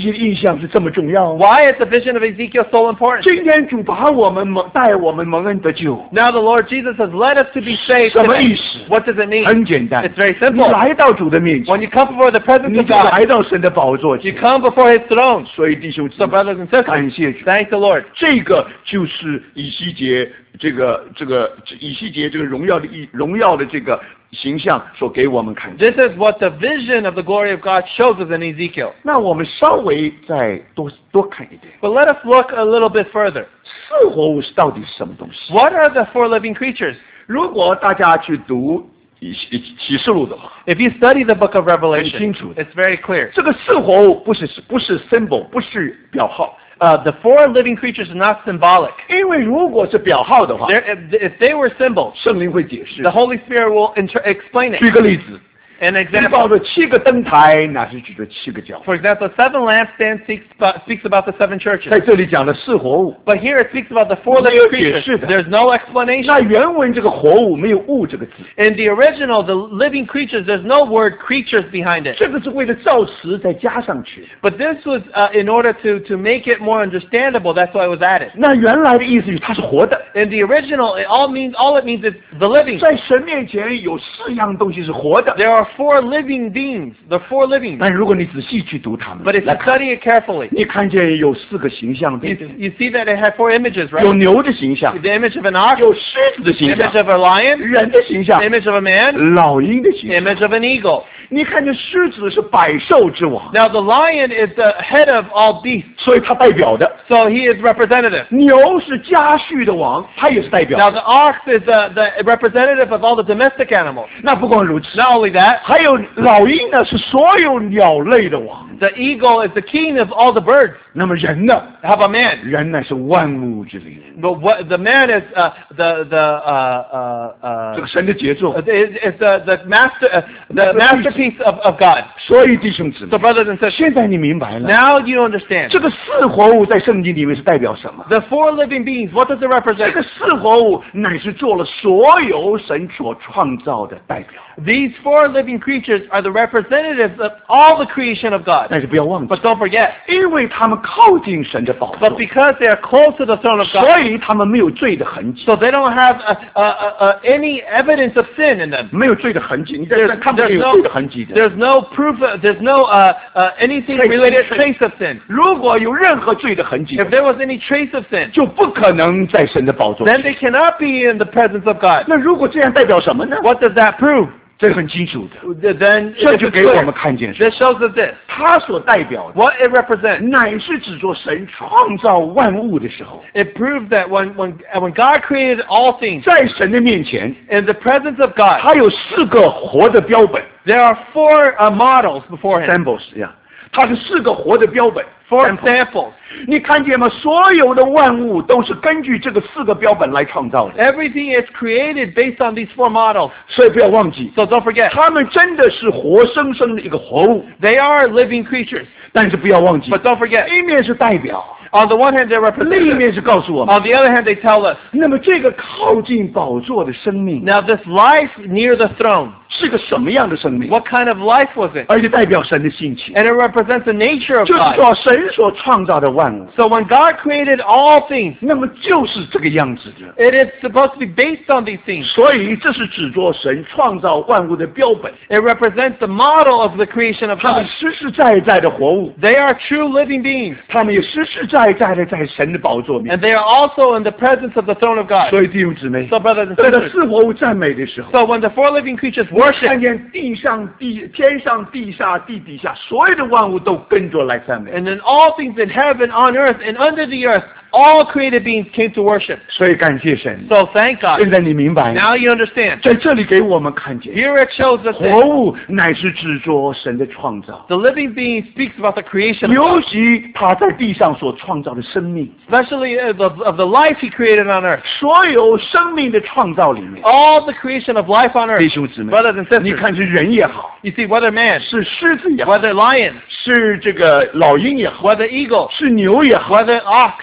象是这么重要？
Why is the vision of Ezekiel so important?
今天主把我们蒙带我们蒙恩得救，
Now the Lord Jesus has led us to be saved
什么意
today.
思？
What does it mean?
很简单，
It's very
你
simple.
来到主的面前，
When you come before the presence
你
of
就
God,
来到神的宝座
you
前。
come before His throne.
所以弟兄姊
So
妹，
brothers and sisters,
感谢主，
thank the Lord.
这个就是以西结这个这个以西结这个荣耀的意荣耀的这个形象所给我们看见。
This is what the vision of the glory of God shows us in Ezekiel.
那我们稍微再多多看一点，
But let us look a little bit further.
四活物是到底是什么东西？
What are the four living creatures?
如果大家去读以启启示录的话，
If you study the book of Revelation,
很清楚的。
it's very clear.
这个四活物不是不是 symbol， 不是表号，
Uh, the four living creatures are not symbolic.
因为如果是表号的话，
They're, if, if they were symbols,
圣灵会解释
the。Holy Spirit will inter- explain
举
it.
个例子，
An
举
example.
报的七个灯台，那是指的七个教会。
For example, seven lampstands speaks about, speaks about the seven churches.
在这里讲的四活物，
But here it speaks about the four
没
living
有解
creatures.
释的。
There's no explanation.
那原文这个活物没有物这个字，
In the original, the living creatures, there's no word creatures behind it.
这个是为了造词再加上去。
But this was uh, in order to, to make it more understandable. That's why it was added.
那原来的意思是它是活的，
In the original, it all means all it means is the living.
在神面前有四样东西是活的。
There are four living beings. The four living.
但如果你仔细去读它们
But if
来
you
看，
study it carefully,
你看见有四个形象，对
you,
不对？
you see that it had four images,
有
right?
牛的形象，
The image of an ox,
有狮子的
the
形象
image，of a lion,
人的形象
the，image of a man,
老鹰的形
the
象。
image of an eagle.
你看见狮子是百兽之王，
Now the lion is the head of all beasts,
所以它代表的；
so he is representative.
牛是家畜的王，它也是代表
Now。the ox is the, the representative of all the domestic animals.
那不光如此，
Not only that,
还有老鹰呢是所有鸟类的王。
the eagle is the king of all the birds.
那么人呢？
How about man?
人呢是万物之灵，
But what, the man is uh, the the uh, uh,
这
uh,
个神的杰作。
is, is the the master uh, the masterpiece of, of God.
所以弟兄姊
So
妹，
brothers and sisters,
现在你明白了，
now you understand.
这个四活物在圣经里面是代表什么？
The four living beings, what does it
这
represent?
个四活物乃是做了所有神所创造的代表。
These four living creatures are the representatives of all the creation of God.
但是不要忘记
But，don't forget,
因为他们靠近神的宝
but
座，
because they are close to the throne of God,
所以他们没有罪的痕迹，
so they don't have uh, uh, uh, uh, any evidence of sin in them.
没有罪的痕迹。你在
There's,
这看不见
there's
有
no,
罪的痕迹的。
there's no proof, of, there's no uh, uh, anything
Trace-
related
trace.
trace of sin.
如果有任何罪的痕迹，
If there was any trace of sin,
就不可能在神的宝座
then
前。
they cannot be in the presence of God.
那如果这样代表什么呢？
What does that prove?
这很清楚的，
Then
这
it's
就给我
clear.
们看见什
This
么？
shows us this.
它所代表的
What it represents.
乃是指着神创造万物的时候，
It proves that when, when, when God created all things,
在神的面前，
in the presence of God,
它有四个活的标本
there are four uh, models before Him,
，symbols 呀，它是四个活的标本
four
sample
samples.
你看见吗？所有的万物都是根据这个四个标本来创造的，
Everything is created based on these four models.
所以不要忘记，
So don't forget,
它们真的是活生生的一个活物。
they are living creatures.
但是不要忘记，
But don't forget,
一面是代表，
on the one hand, they're
另一
representative.
面是告诉我们，
On the other hand, they tell us,
那么这个靠近宝座的生命
now this life near the throne,
是个什么样的生命？
what kind of life was it?
而且代表神的性情，
And it represents the nature of
就是
God.
说神所创造的万物，
So when God created all things,
那么就是这个样子的。
it is supposed to be based on these things.
所以这是指着神创造万物的标本，
It represents the model of the creation of
他们
God.
实实在在的活物，
They are true living beings,
他们也实实在在的在神的宝座面。
and they are also in the presence of the throne of God.
所以弟兄姊妹，
So brothers and
这个
sisters,
四活物赞美的时候，
so when the four living creatures
我看
worship,
见地上地天上地下地底下所有的万物都跟着来赞美，
and then all things in heaven, on earth, and under the earth, all created beings came to worship.
所以感谢神。
So thank God.
现在你明白，
Now you understand.
在这里给我们看见，
Here it shows us
活
that
物乃是指着神的创造，
the living being speaks about the creation of
尤
God,
其他在地上所创造的生命，
especially of the, of the life He created on earth.
所有生命的创造里面，
All the creation of life on
弟
earth,
兄姊妹，
brothers and
你
sisters.
看是人也好，
You see, whether man,
是狮子也好，
whether lion,
是这个老鹰也好，
whether eagle,
是牛也好，
whether ox,
现在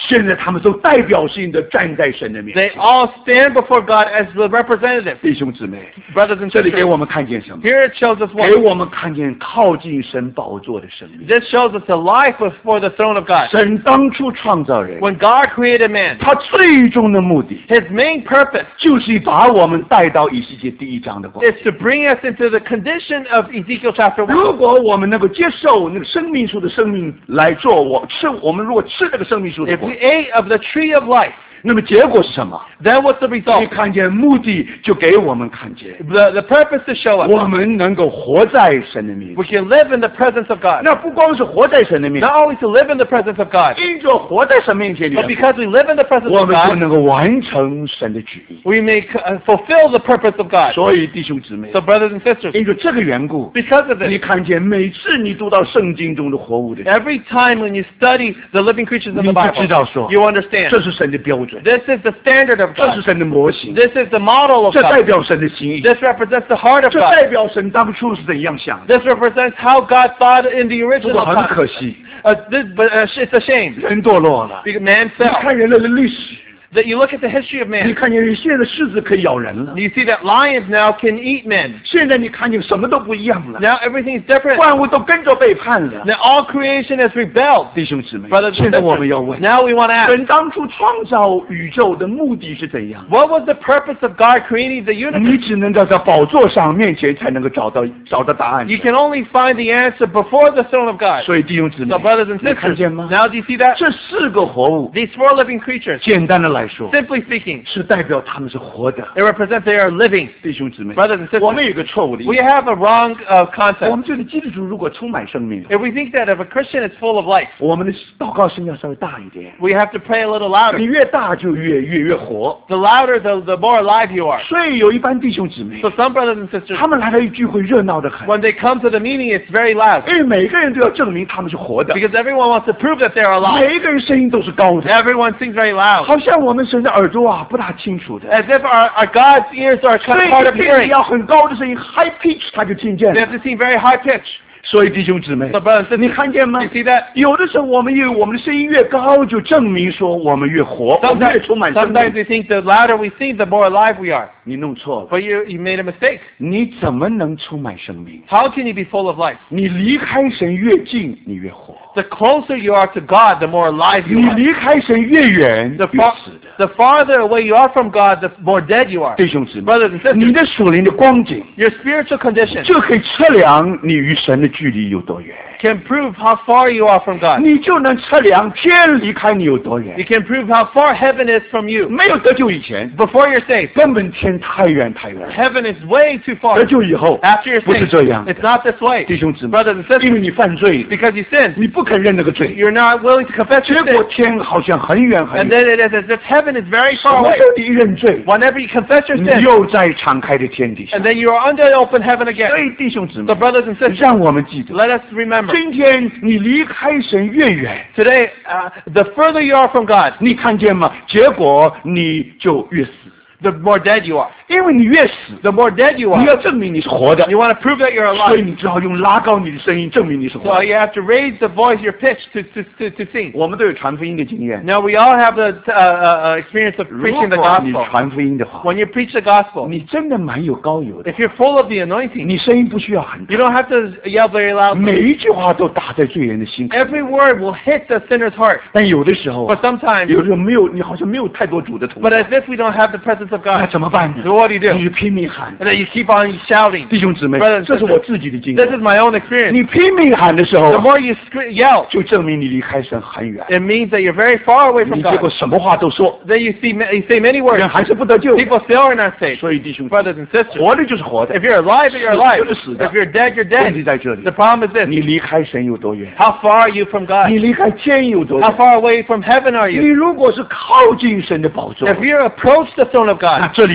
他们都代表性的站在神的面
They
前。
all stand before God as the representatives.
弟兄姊妹，
Brothers and
这里给
sisters,
我们看见什么？
here it shows us
给
what?
我们看见靠近神宝座的生命。
This shows us the life before the throne of God.
神当初创造人，
When God created man,
他最终的目的
his main purpose
就是把我们带到以西结第一章的光。
is to bring us into the condition of Ezekiel chapter
如
one.
果我们能够接受那个生命树的生命来做我吃，我们如果吃那个生命树的
If
果
we，ate of the tree of life,
那么结果是什么？
then what's the
你
result?
看见目的，就给我们看见，
The, the purpose to show us
我们能够活在神的面
we
前。
can live in the presence of God.
那不光是活在神的面
Not
前，
only to live in the presence of God,
因着活在神面前里
but
面，
because we live in the presence
我
of
们就
God,
能够完成神的旨意。
we may uh, fulfill the purpose of God.
所以弟兄姊妹，
So brothers and sisters,
因着这个缘故，
because of
你
this,
看见每次你读到圣经中的活物的时候，
every time when you study the living creatures of
你
the
就知
Bible,
道说，
you understand
这是神的标准，
this is the standard of
这是
God.
神的模型，
This is the model of
这代
God.
表神的心意，
This represents the heart of
这
God.
代表神当初是怎样想的。
This represents how God thought in the
不
original
过很
time.
可惜，
Uh, this, but uh, it's a shame
人堕落了。
because man
你
fell.
看人类的历史，
That you look at the history of
你
man,
看见现在狮子可以咬人了，
you see that lions now can eat men.
现在你看见什么都不一样了，
Now everything's different.
万物都跟着背叛了。
Now all creation has rebelled.
弟兄姊妹
Brothers，and
现在我们要
sisters,
问：
now we want to ask,
神当初创造宇宙的目的是怎样？
what was the purpose of God creating the
你
universe?
只能在他宝座上面前才能够找到找到答案。
You can only find the answer before the throne of God.
所以弟兄姊妹
So，brothers and
你看
sisters,
见吗？
now do you see that?
这四个活物，
These four living creatures,
简单的来说，
simply speaking,
是代表他们是活的。
they represent they are living.
弟兄姊妹，
Brothers and sisters,
我们有一个错误的意
we
思，
have a wrong uh,
我
concept.
们觉得基督徒如果充满生命，
If we think that if a Christian is full of life,
我们的祷告声要稍微大一点。
we have to pray a little
你
louder.
越大就越越越活。
The louder, the, the more alive you are.
所以有一班弟兄姊妹，
So some brothers and sisters,
他们来到一聚会热闹的很，
when they come to the meeting, it's very loud
因为每个人都要证明他们是活的，
because everyone wants to prove that they're alive.
每一个人声音都是高的，
Everyone sings very loud,
好像我们神的耳朵啊不大清楚的。
as if our, our God's ears are
所
kind
以
of hard of
你
hearing.
要很高的声音 ，high pitch，他就听见
They
了。
have to sing very high pitch.
所以弟兄姊妹
So，brothers and
你
sisters,
看见吗
you？see that?
有的时候我们以为我们的声音越高，就证明说我们越活，我们越
Sometimes,
充满生
sometimes
命。
we think the louder we sing, the more alive we are.
你弄错了，
But you, you made a mistake.
你怎么能充满生命？
How can you be full of life?
你离开神越近，你越活；
The closer you are to God, the more alive
你
you are.
离开神越远，
The,
越
far,
死的。
the farther away you are from God, the more dead you are.
弟兄姊妹，
Brothers and
你
sisters,
的属灵的光景
your spiritual condition
就可以测量你与神的距离有多远，
can prove how far you are from God.
你就能测量天离开你有多远
You。can prove how far heaven is from you.
没有得救以前，
Before you're saved,
根本天太远太远；
heaven is way too
得
far.
救以后，
After you're
不是
saved,
这样的。
it's not this way.
弟兄姊妹，
Brothers and sisters,
因为你犯罪，
because you sinned,
你不肯认那个罪，
you're not willing to confess
结
your
果
sin.
天好像很远很
And
远。
then it is as if heaven is very
什
far
么
away.
时候你一认罪，
Whenever you confess your
你
sin,
又在敞开的天底下
and。then you are under open heaven
所
again.
以弟兄姊
So
妹，
brothers and sisters,
让我们记得，
let us remember,
今天你离开神越远，
today, uh, the further you are from God,
你看见吗？结果你就越死，
the more dead you are.
因为你越死，
The more dead you
你
are,
要证明你是活的，
you want to prove that you're
所以
alive.
你只好用拉高你的声音证明你是活
So
的。
you have to raise the voice, your pitch, to, to, to, to sing.
我们都有传福音的经验。
Now we all have the uh, uh, uh, experience of
如
preaching the
果你
gospel.
传福音的话，
When you preach the gospel,
你真的蛮有高油的，
if you're full of the anointing,
你声音不需要很
you
大，
don't have to yell very loud.
每一句话都打在罪人的心。
Every word will hit the sinner's heart.
但有的时候
But
啊，
sometimes,
有的时候没有，你好像没有太多主的同
but
在，
as if we don't have the presence of
那
God.
怎么办呢？
So what do you do?
你就拼命喊，
And then you keep on shouting.
弟兄姊妹
Brothers and，
这是我自己的经
This
验。
is my own experience.
你拼命喊的时候
The
啊，
more you scre- yell,
就证明你离开神很远，
it means that you're very far away
你
from
结果
God.
什么话都说，
Then you see, ma- you say many
人
words.
还是不得救。
People still are not saved.
所以弟兄，
Brothers and sisters,
活的就是活的
if，you're alive, you're alive.
死的死的。
If you're dead, you're
问题
dead.
在这里
The，problem is this.
你离开神有多远？
How far are you from God?
你离开天有多
How
远？
far away from heaven are
你
you?
如果是靠近神的宝座，
If you approach the throne of
那
God,
这里有一个圣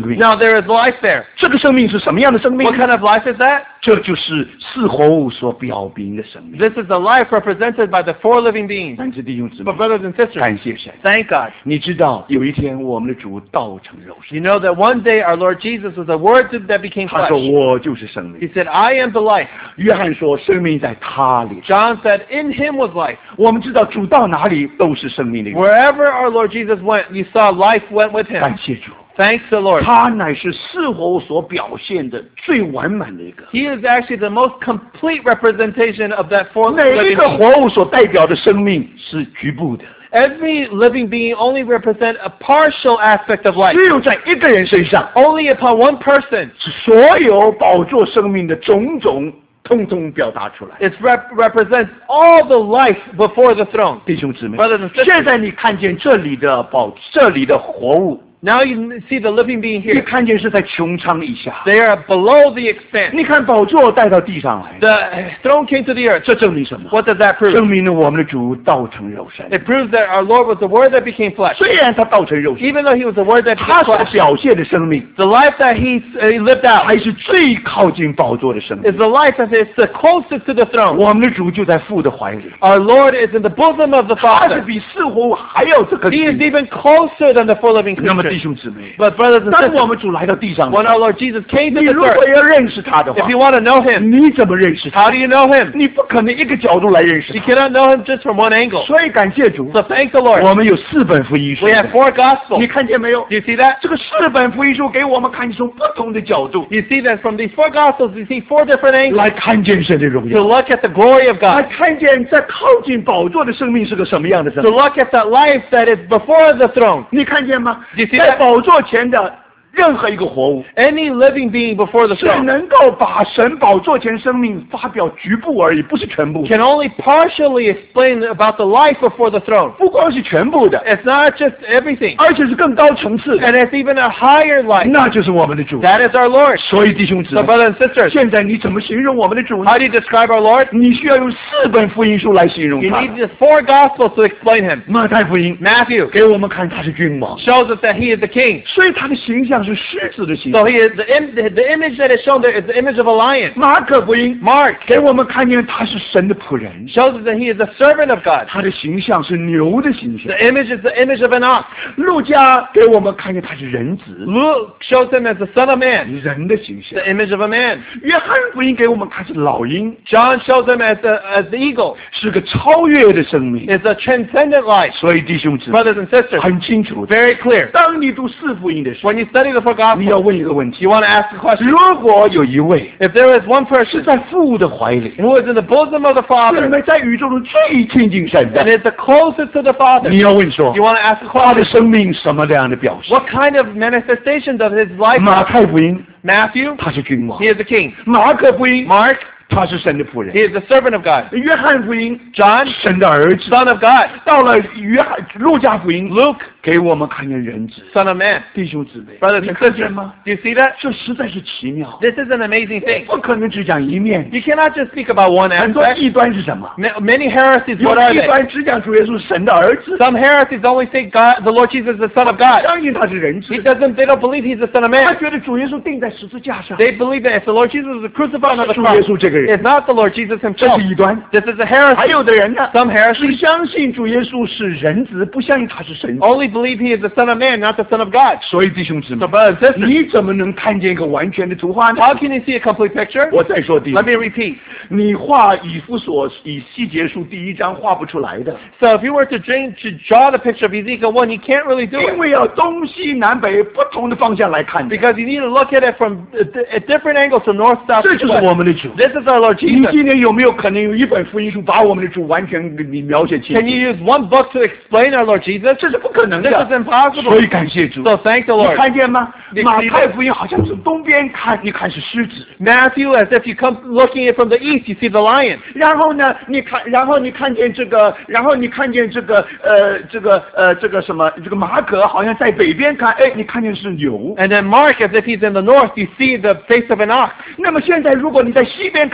命。
Now there is life there.
这个生命是什么样的生命
What？ kind of life is that?
这就是四活物所表明的生命。
This is the life represented by the four living beings.
但是弟兄姊妹
But，brothers and sisters,
感谢神。
thank God.
你知道有一天我们的主道成肉身，
You know that one day our Lord Jesus was the Word that became
他说
flesh.
我就是生
He
命。
said, I am the life.
约翰说生命在他里。
John said, in Him was life.
我们知道主到哪里都是生命的源。
Wherever our Lord Jesus went, you saw life went with Him.
感谢主，
Thanks the Lord.
他乃是四活物所表现的最完满的一个。
He is actually the most complete representation of that four
每一
living
个
beings.
活物所代表的生命是局部的，
Every living being only represent a partial aspect of life.
只有在一个人身上，
Only upon one person
是所有宝座生命的种种通通表达出来。
it rep- represents all the life before the throne.
弟兄姊妹
Brothers and，sisters
现在你看见这里的宝，这里的活物，
Now you see the living being
你
here.
看见是在穹苍以下。
They are below the expanse.
你看宝座带到地上来，
The throne came to the earth.
这证明什么？
What does that
证
prove?
明了我们的主道成肉身。
It proves that our Lord was the Word that became flesh.
虽然他道成肉身，
Even though He was the Word that
他
became
所
flesh,
表现的生命
the life that He uh, lived out
还是最靠近宝座的生命
is。the life that is the closest to the throne.
我们的主就在父的怀里，
Our Lord is in the bosom of the
他是
Father.
比四活物还要这个
He is
近。
even closer than the four living
那么弟
creatures.
兄姊妹，
But brothers and
当我
sisters,
们主来到地上，
when our Lord Jesus came to
你
this
如果
earth,
要认识他的话
if，you want to know Him,
你怎么认识他？
how do you know Him?
你不可能一个角度来认识
You
他。
cannot know Him just from one angle.
所以感谢主，
So thank the Lord.
我们有四本福音书
We。have four
你
Gospels.
看见没有？
Do you see that?
这个四本福音书给我们看从不同的角度
You see that from these four Gospels, you see four different angles
来看见神的荣
to
耀，
look at the glory of
来
God,
看见在靠近宝座的生命是个什么样的生
to
命。
look at the life that is before the throne.
你看见吗
Do you？see
在
that?
宝座前的任何一个活物，
Any living being before the
是
throne
能够把神宝座前生命发表局部而已，不是全部。
can only partially explain about the life before the throne.
不光是全部的，
It's not just everything,
而且是更高层次的，
and it's even a higher life.
那就是我们的主。
That is our Lord.
所以弟兄姊
So
妹，
brothers and sisters,
现在你怎么形容我们的主呢
how？do you describe our Lord?
你需要用四本福音书来形容
You
他。
need the four Gospels to explain Him.
马太福音
Matthew
给我们看他是君王，
shows us that He is the King.
所以他的形象是狮子的形
So
象。
He is the, im- the, the image that is shown there is the image of a lion.
马可福音
Mark
给我们看见他是神的仆人，
shows us that He is the servant of God.
他的形象是牛的形象
The。image is the image of an ox.
路加给我们看见他是人子，
Luke shows Him as the Son of Man,
人的形象
the。image of a man.
约翰福音给我们看是老鹰，
John shows Him as the, as the eagle.
是个超越的生命。
It's a transcendent life.
所以弟兄姊妹
Brothers and sisters,
很清楚的，
very clear.
当你读四福音的时候，
When you study the four
你要
Gospels,
问一个问题：
you want to ask a question.
如果有一位
If there is one
是
person
在父的怀里，
who is in the bosom of the
是
Father
们在宇宙中最亲近神
and
的，
is the closest to the Father,
你要问说
you want to ask a
他的
question.
生命什么样的表现？
What kind of manifestation does His life
马
have?
太福音
Matthew,
他是君王，
He is the King.
马可福音
Mark,
他是神的仆人，
He is the servant of God.
约翰福音
John,
神的儿子。
Son of God.
到了约翰路加福音，
Luke,
给我们看见人子。
Son of Man.
弟兄姊妹，
Brothers
你
and
看见
sisters,
吗？
do you see that?
这实在是奇妙，
This is an amazing thing.
不可能只讲一面。
You cannot just speak about one
很多
aspect.
异端是什么？
Ma- Many heresies,
有
what are
异
they?
端只讲主耶稣是神的儿子，
Some heresies only say God, the Lord Jesus is the Son of God.
相信他是人子
He，doesn't, they don't believe He's the Son of
他
Man.
觉得主耶稣钉在十字架上，
They believe that if the Lord Jesus was crucified on the
主耶
cross,
稣这个人，
it's not the Lord Jesus
这
Himself.
是异端。
This is a
还
heresy.
有的人呢，
Some
是
heresies
相信主耶稣是人子，不相信他是神子。
only believe He is the Son of Man, not the Son of God.
所以弟兄姊妹
So，brothers and sisters,
你怎么能看见一个完全的图画呢？
how can you see a complete picture?
我再说第一
Let，me repeat.
你画以弗所以西结书第一章画不出来的，
So if you were to, dream, to draw the picture of Ezekiel one, you can't really do
因
it.
为要东西南北不同的方向来看的。
Because you need to look at it from a, a different angles, from north, south,
这
east,
就是我们的主。
west. This is our Lord
你
Jesus.
今天有没有可能有一本福音书把我们的主完全给你描写清
Can
楚？
you use one book to explain our Lord Jesus?
这是不可能
This
的
is。impossible.
所以感谢主。
So thank the
你
Lord.
看见吗？
你
马太福音好像从东边看，你看是狮子，
Matthew, as if you come looking at it from the east, you see the lion.
然后呢，你看，然后你看见这个，然后你看见这个，呃，这个，呃，这个什么，这个马可好像在北边看，哎，你看见是牛。
And then Mark, as if he's in the north, you see the face of an ox.
那么现在，如果你在西边看，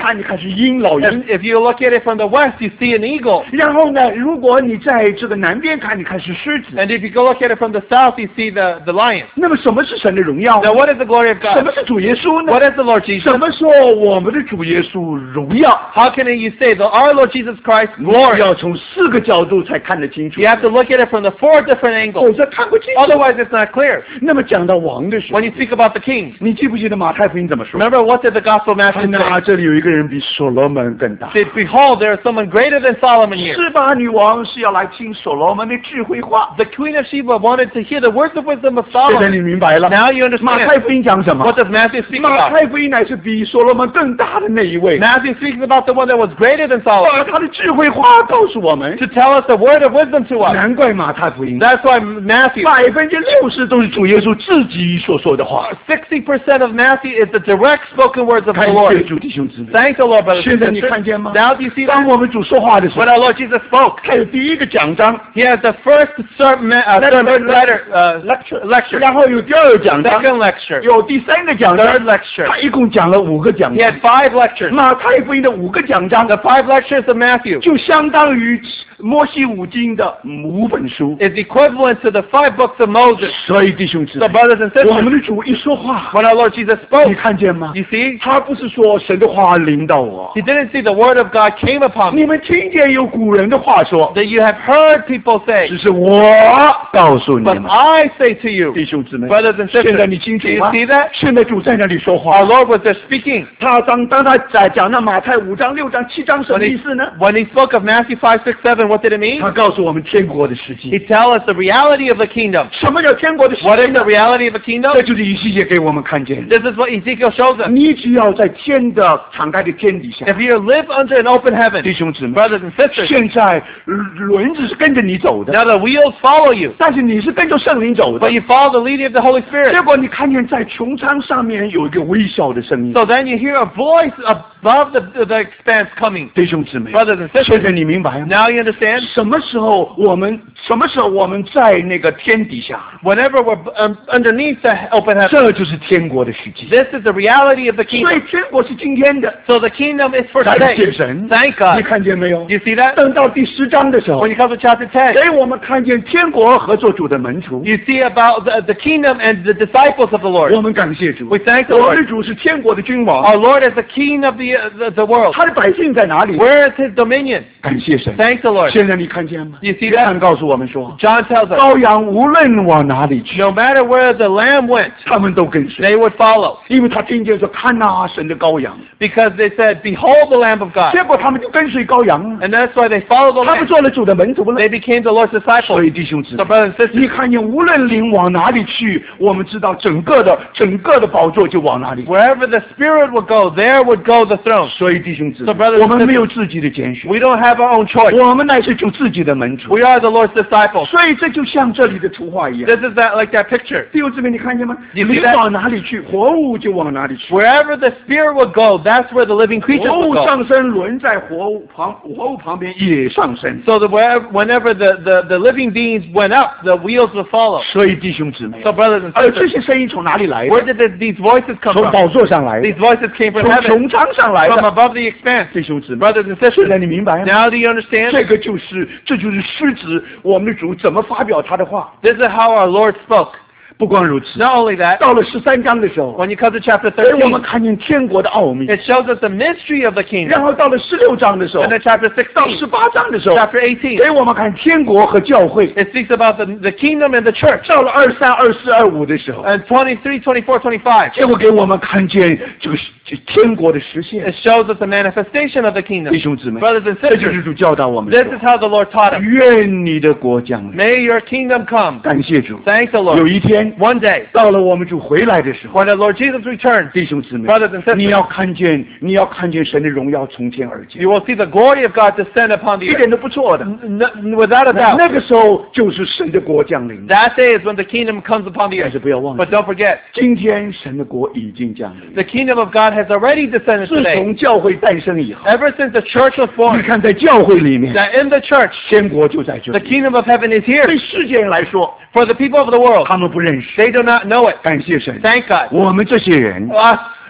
看，你看是鹰，老
If,
鹰。
if you look at it from the west, you see an eagle.
然后呢，如果你在这个南边看，你看是狮子。
And if you go look at it from the south, you see the, the lion.
那么什么是神的荣耀？
Now, what is the glory of
什
God?
么是主耶稣呢？
What is the Lord Jesus?
什么说我们的主耶稣荣耀？
How can you say that our Lord Jesus Christ
你
glory?
要从四个角度才看得清楚
You，have to look at it from the four different
否
angles.
则看不清楚。
Otherwise, it's not clear.
那么讲到王的时候
When，you speak about the king,
你记不记得马太福音怎么说？
remember what did the gospel
看
message
呐，
say?
这里有一个人比所罗门更大。
Said, behold, there is someone greater than Solomon here.
示巴女王是要来听所罗门的智慧话。
The queen of Sheba wanted to hear the words of wisdom of
现在
Solomon.
你明白了。
Now you
马太
understand.
福音讲什么
What？does Matthew speak
马
about?
太福音乃是比所罗门更大的那一位，
Matthew speaks about the one that was greater than Solomon.
把他的智慧话告诉我们。
To tell us the word of wisdom to us.
难怪马太福音
That's why Matthew,
百分之六十都是主耶稣自己所说的话。
sixty percent of Matthew is the direct spoken words of the
感谢
Lord.
主弟兄姊妹。
Thank the Lord, brothers
现
and
在你看见吗？
sisters. Now do you see
当
that?
我们主说话的时候
When，our Lord Jesus spoke,
他有第一个讲章
he has the first sermon, uh, sermon letter, uh,
lecture，
lecture,
然后有第二个讲章，
second lecture,
有第三个讲章
third，lecture.
他一共讲了五个讲
He
章。
had five lectures.
马太福音的五个讲章
The five lectures of Matthew
就相当于摩西五经的五本书。
is equivalent to the five books of Moses.
所以弟兄姊
So
妹，
brothers and
我
sisters,
们的主一说话，
when our Lord Jesus
你
spoke,
看见吗？
you see,
他不是说神的话临到我，
he didn't see the word of God came upon me.
你们听见有古人的话说，
That you have heard people say,
只是我告诉你
but
们，
I say to you,
弟兄姊妹，
brothers and
现在
sisters,
你清
do
楚
you
吗？
see that?
现在主在那里说
Our
话，
Lord was just speaking.
他当当他在讲那马太五章、六章、七章什
When
么意
he,
思呢？
when he spoke of Matthew five, six, seven, what did it mean?
他告诉我们天国的实
He
际。
tell us the reality of the kingdom.
什么叫天国的实
What
际
is
呢
the？reality of the kingdom?
这就是以西结给我们看见的。
This is what Ezekiel shows us.
你只要在天的敞开的天底下，
If you live under an open
弟
heaven,
兄姊妹，
brothers and sisters,
现在轮子是跟着你走的，
now the wheels follow you,
但是你是跟着圣灵走的
but。you follow the leading of the Holy
结
Spirit.
果你看见在穹苍上面有一个微小的声音，
So then you hear a voice above the, the expanse coming.
弟兄姊妹，
Brothers and
现
sisters,
在你明白吗？
now you understand?
什么时候我们什么时候我们在那个天底下，
Whenever we're um, underneath the open heaven,
这就是天国的实际。
this is the reality of the
所以
kingdom.
天国是今天的，
So the kingdom is for
感谢
today.
神。
Thank
你
God.
看见没有
Do？you see that?
等到第十章的时候
When，you come to chapter ten,
给我们看见天国和做主的门徒。
you see about the, the kingdom and the disciples of the
我
Lord.
们感谢主，
We thank the
我们的
Lord.
主是天国的君王，
Our Lord is the king of the, uh, the, the world.
他的百姓在哪里？
Where is his dominion?
感谢神。
Thank the Lord.
现在你看见吗？
You see
约
that?
翰告诉我们说，
John tells us,
羔羊无论往哪里去，
no matter where the lamb went,
他们都跟随，
they would follow.
因为他听见说看呐、神的羔羊，
Because they said, behold the Lamb of God.
结果他们就跟随羔羊，
And that's why they followed the
他们
Lamb.
做了主的门徒了。
They became the Lord's
所
disciples.
以弟兄姊
So
妹，
brothers and
你
sisters,
看见无论灵往哪里去，我们知道整个的整个的宝座就往哪里。
wherever the Spirit would go, there would go the throne.
所以弟兄姊妹
So brothers，and
我们没有自己的拣选，
We don't have our own choice.
我们乃是主自己的门徒。
We are the Lord's disciples.
所以这就像这里的图画一样。
This is that like that picture.
弟兄姊妹，你看见吗？
You
灵
see that？
往哪里去，活物就往哪里去。
Wherever the Spirit would go, that's where the living creatures
活
would
物
go.
上升，轮在活物旁，活物旁边也上升。
So that wherever, whenever the, the, the living beings went up, the wheels would follow.
所以弟兄姊妹，
So brothers and
而这
sisters,
些声音从哪里来的？
where did the, these voices come
从
from?
宝座上来的，
These voices came
从
from heaven,
穹苍上来
from
的。
above the expanse.
弟兄姊妹，
Brothers and
现在
sisters,
你明白吗？
now do you understand?
这个就是这就是狮子，我们的主怎么发表他的话。
This is how our Lord spoke.
不光如此，
Not only that,
到了十三章的时候，
when you come to chapter
给我们
thirteen,
看见天国的奥秘。
it shows us the mystery of the
然
kingdom.
后到了十六章的时候
And，then chapter
到
sixteen,
十八章的时候，
chapter eighteen,
给我们看天国和教会。
it speaks about the, the kingdom and the church.
到了二三、二四、二五的时候，
And twenty-three, twenty-four, twenty-five,
结果给我们看见这个这天国的实现
it。shows us the manifestation of the
弟
kingdom.
兄姊妹，
Brothers and
这就是
sisters,
主教导我们
this
说
is how the Lord taught us.
愿你的国降临。
May your kingdom come.
感谢主。
Thank the
有
Lord.
一天
One day,
到了我们主回来的时候，
when the Lord Jesus returns,
弟兄姊妹
brothers and，sisters,
你要看见，你要看见神的荣耀从天而降，
you will see the glory of God descend upon the
一
earth.
点都不错的。
N- n- without a
那
doubt.
那个时候就是神的国降临。
That day is when the kingdom comes upon the
但是
earth.
不要忘
But
记，
don't forget,
今天神的国已经降临。
the kingdom of God has already descended
自
today.
从教会诞生以后，
Ever since the church was
你
born,
看在教会里面，
that in the church,
天国就在这
the
里。
kingdom of heaven is here.
对世界人来说，
For the people of the world,
他们不认识。
they do not know it.
感谢神，
Thank God.
我们这些人
Us,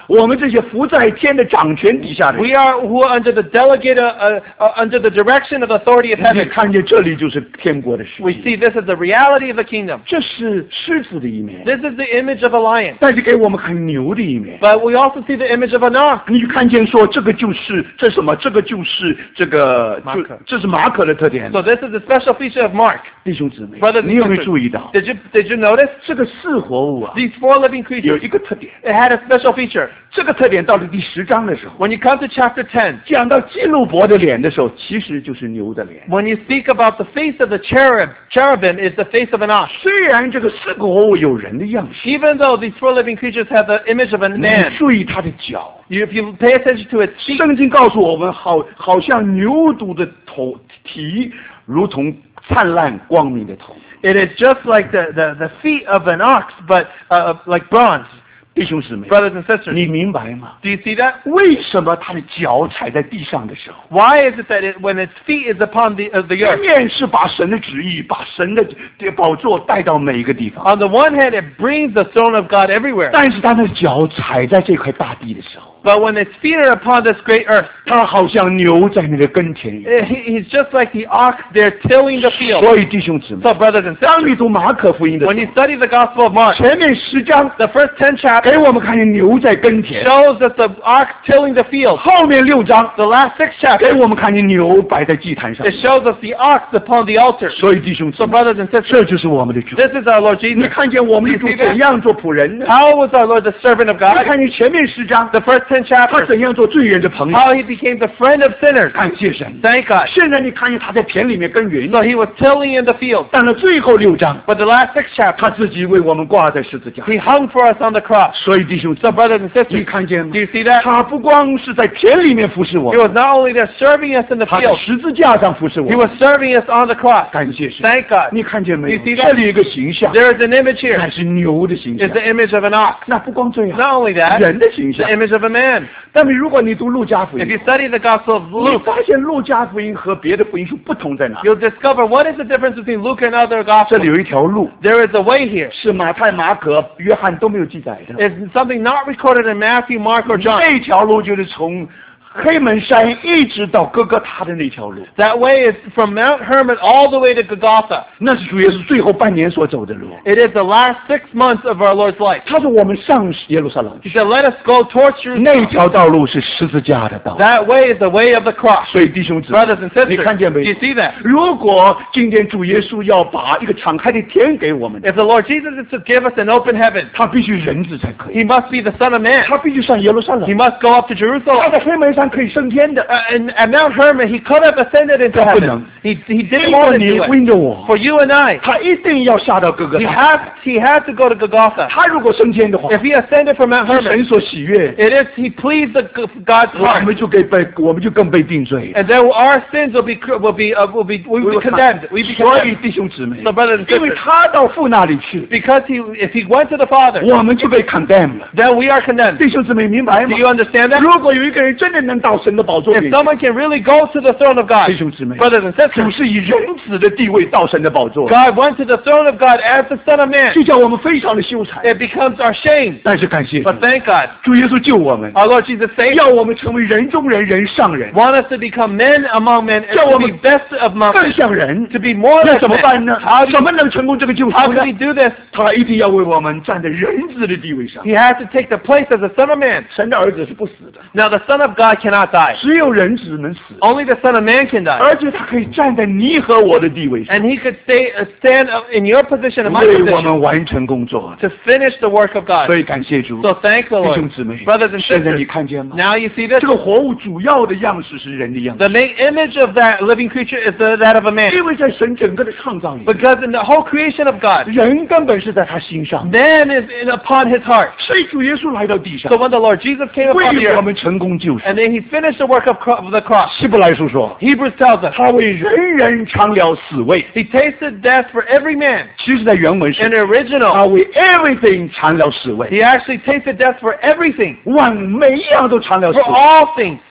我们这些伏在天的掌权底下的人，
We are who are under the delegate, uh, uh, under the direction of authority of
你
heaven.
看见这里就是天国的实
We
际，
see this as the reality of the kingdom.
这是狮子的一面，
This is the image of a lion.
但是给我们看牛的一面。
But we also see the image of an ox.
你看见说这个就是这什么？这个就是这个就
马可
这是马可的特点。
So this is the special feature of Mark.
弟兄姊妹
Brothers，and
你有没有
sisters
注意到
Did you did you notice
这个四活物啊？
these four living
有
creatures?
一个特点，
It had a special feature.
这个特点到了第十章的时候，
When you come to chapter ten,
讲到基路伯的脸的时候，其实就是牛的脸。
when you speak about the face of the cherub, cherubim is the face of an ox.
虽然这个四个活物有人的样式，
Even though these four living creatures have the image of a
你
man,
注意它的脚。
you, if you pay attention to its feet,
圣经告诉我们，好，好像牛犊的头体，如同灿烂光明的头。
it is just like the, the, the feet of an ox, but uh, like bronze.
弟兄姊妹，
Brothers and sisters,
你明白吗？
do you see that?
为什么他的脚踩在地上的时候，
Why is it that it, when its feet is upon the, of the
一
earth,
面是把神的旨意、把神的的宝座带到每一个地方，
on the one hand it brings the throne of God everywhere,
但是他的脚踩在这块大地的时候，
but when its feet are upon this great earth,
他好像牛在那个耕田里。
eh, he, he's just like the ox there tilling the field.
所以弟兄姊妹，
So brothers and
当
sisters,
你读马可福音的
when
时
you
候，
study the Gospel of Mark,
前面十章
the first ten
给
chapters
我们看见牛在耕田，
shows that the ox tilling the field.
后面六章
The last six
给
chapters,
我们看见牛摆在祭坛上
it。shows us the ox upon the altar.
所以弟兄姊
So
妹，
brothers and sisters,
这就是我们的主。
this is our Lord
你
Jesus.
看见我们的主怎样做仆人呢？
How was our Lord the servant of
你
God?
看见前面十章
The first ten
他
chapters,
怎样做罪人的朋友？
how he became the friend of sinners.
感谢神。
Thank God.
现在你看见他在田里面耕耘，
So he was tilling in the field.
到了最后六章，
But the last six
他
chapters,
自己为我们挂在十字架。
he hung for us on the cross.
所以弟兄姊
So
妹，
brothers and
你
sisters,
看见吗
do？you see that?
他不光是在田里面服侍我
He
们，
was not only there serving us in the
他在
field,
十字架上服侍我
he
们。
was serving us on the cross.
感谢神。
Thank God.
你看见没有？
You see that?
这里有一个形象，
There is an image here.
那是牛的形象
It's。the image of an ox.
那不光这样，
Not only that,
人的形
the
象。
image of a man.
但是如果你读路加福
If
音
you，study the Gospel of
你
Luke,
发现路加福音和别的福音书不同在哪？
you'll discover what is the difference between Luke and other
这里
Gospels.
有一条路，
There is a way here.
是马太、马可、约翰都没有记载的。
It's something not recorded in Matthew, Mark, or John.
这条路就是从黑门山一直到哥哥他的那条路，
That way is from Mount Hermon all the way to Golgotha.
那是主耶稣最后半年所走的路。
It is the last six months of our Lord's life.
他说我们上耶路撒冷
He
去，
said, let us go towards Jerusalem.
那条道路是十字架的道路。
That way is the way of the cross.
所以弟兄姊妹
Brothers and，sisters,
你看见
do
没
you see that?
如果今天主耶稣要把一个敞开的天给我们，
If the Lord Jesus is to give us an open heaven,
他必须人子才可以，
he must be the Son of Man.
他必须上耶路撒
He
冷。
must go up to
他
Jerusalem.
在黑门山可以升天的，
Uh, and at Mount Hermon, he could have ascended into
他不能。
heaven. He, he
因
didn't
为
want to
你
do it.
为着我，
For you and I,
他一定要下到哥哥
he
他。
had, he had to go to Golgotha.
他如果升天的话，
If he ascended from Mount
是神
Hermon,
所喜悦，
it is he pleased the, God's
我
heart.
们就可以被，我们就更被定罪。
And then our sins will be will be uh, will be we will be condemned. We be
所以
condemned.
弟兄姊妹，
So brothers and
因为
sisters,
他到父那里去，
because he if he went to the Father,
我们就被 condemn 了。
then we are condemned.
弟兄姊妹明白
Do
吗？
you understand that?
如果有一个人真的能到神的宝座
If
里，
someone can really go to the throne of God,
弟兄姊妹，
brothers and
主
sisters,
是以人子的地位到神的宝座，
God went to the throne of God as the Son of Man.
就叫我们非常的羞惭。
It becomes our shame.
但是感谢主
But thank God,
主耶稣救我们，
our Lord Jesus saved
要我们成为人中人，人上人，
want us to become men among men and
叫
to
我
be
们
best among
更
men,
像人。
to be more
那
like
怎么办
men.
呢？
How
怎
do
么能成功这个救
how
赎呢
can？he do this?
他一定要为我们站在人子的地位上。
He has to take the place as the Son of Man.
神的儿子是不死的，
Now the Son of God cannot die.
只有人子能死，
Only the Son of Man can die.
而且他可以站在你和我的地位上，
And he could stay uh, stand up in your position and my
为我
position
们完成工作。
to finish the work of God.
所以感谢主，
So thank the
弟
Lord.
兄姊妹，
Brothers and
现在你
sisters,
看见吗？
now you see this?
这个活物主要的样式是人的样
The
式，
main image of that living creature is the, that of a man.
因为在神整个的创造里，
Because in the whole creation of God,
人根本是在他心上，
man is in, upon his heart.
所以主耶稣来到地上
So，when the Lord Jesus came upon the
为我
earth,
们成功救赎。
and then he finished the work of, cro- of the cross,
希伯来书说，
Hebrews tells us,
他为人人尝了死味。
he tasted death for every man.
其实，在原文
In
是
the original,
他为 everything 尝了死味，
he actually tasted death for everything,
万每一样都尝了死
for
味。
all things.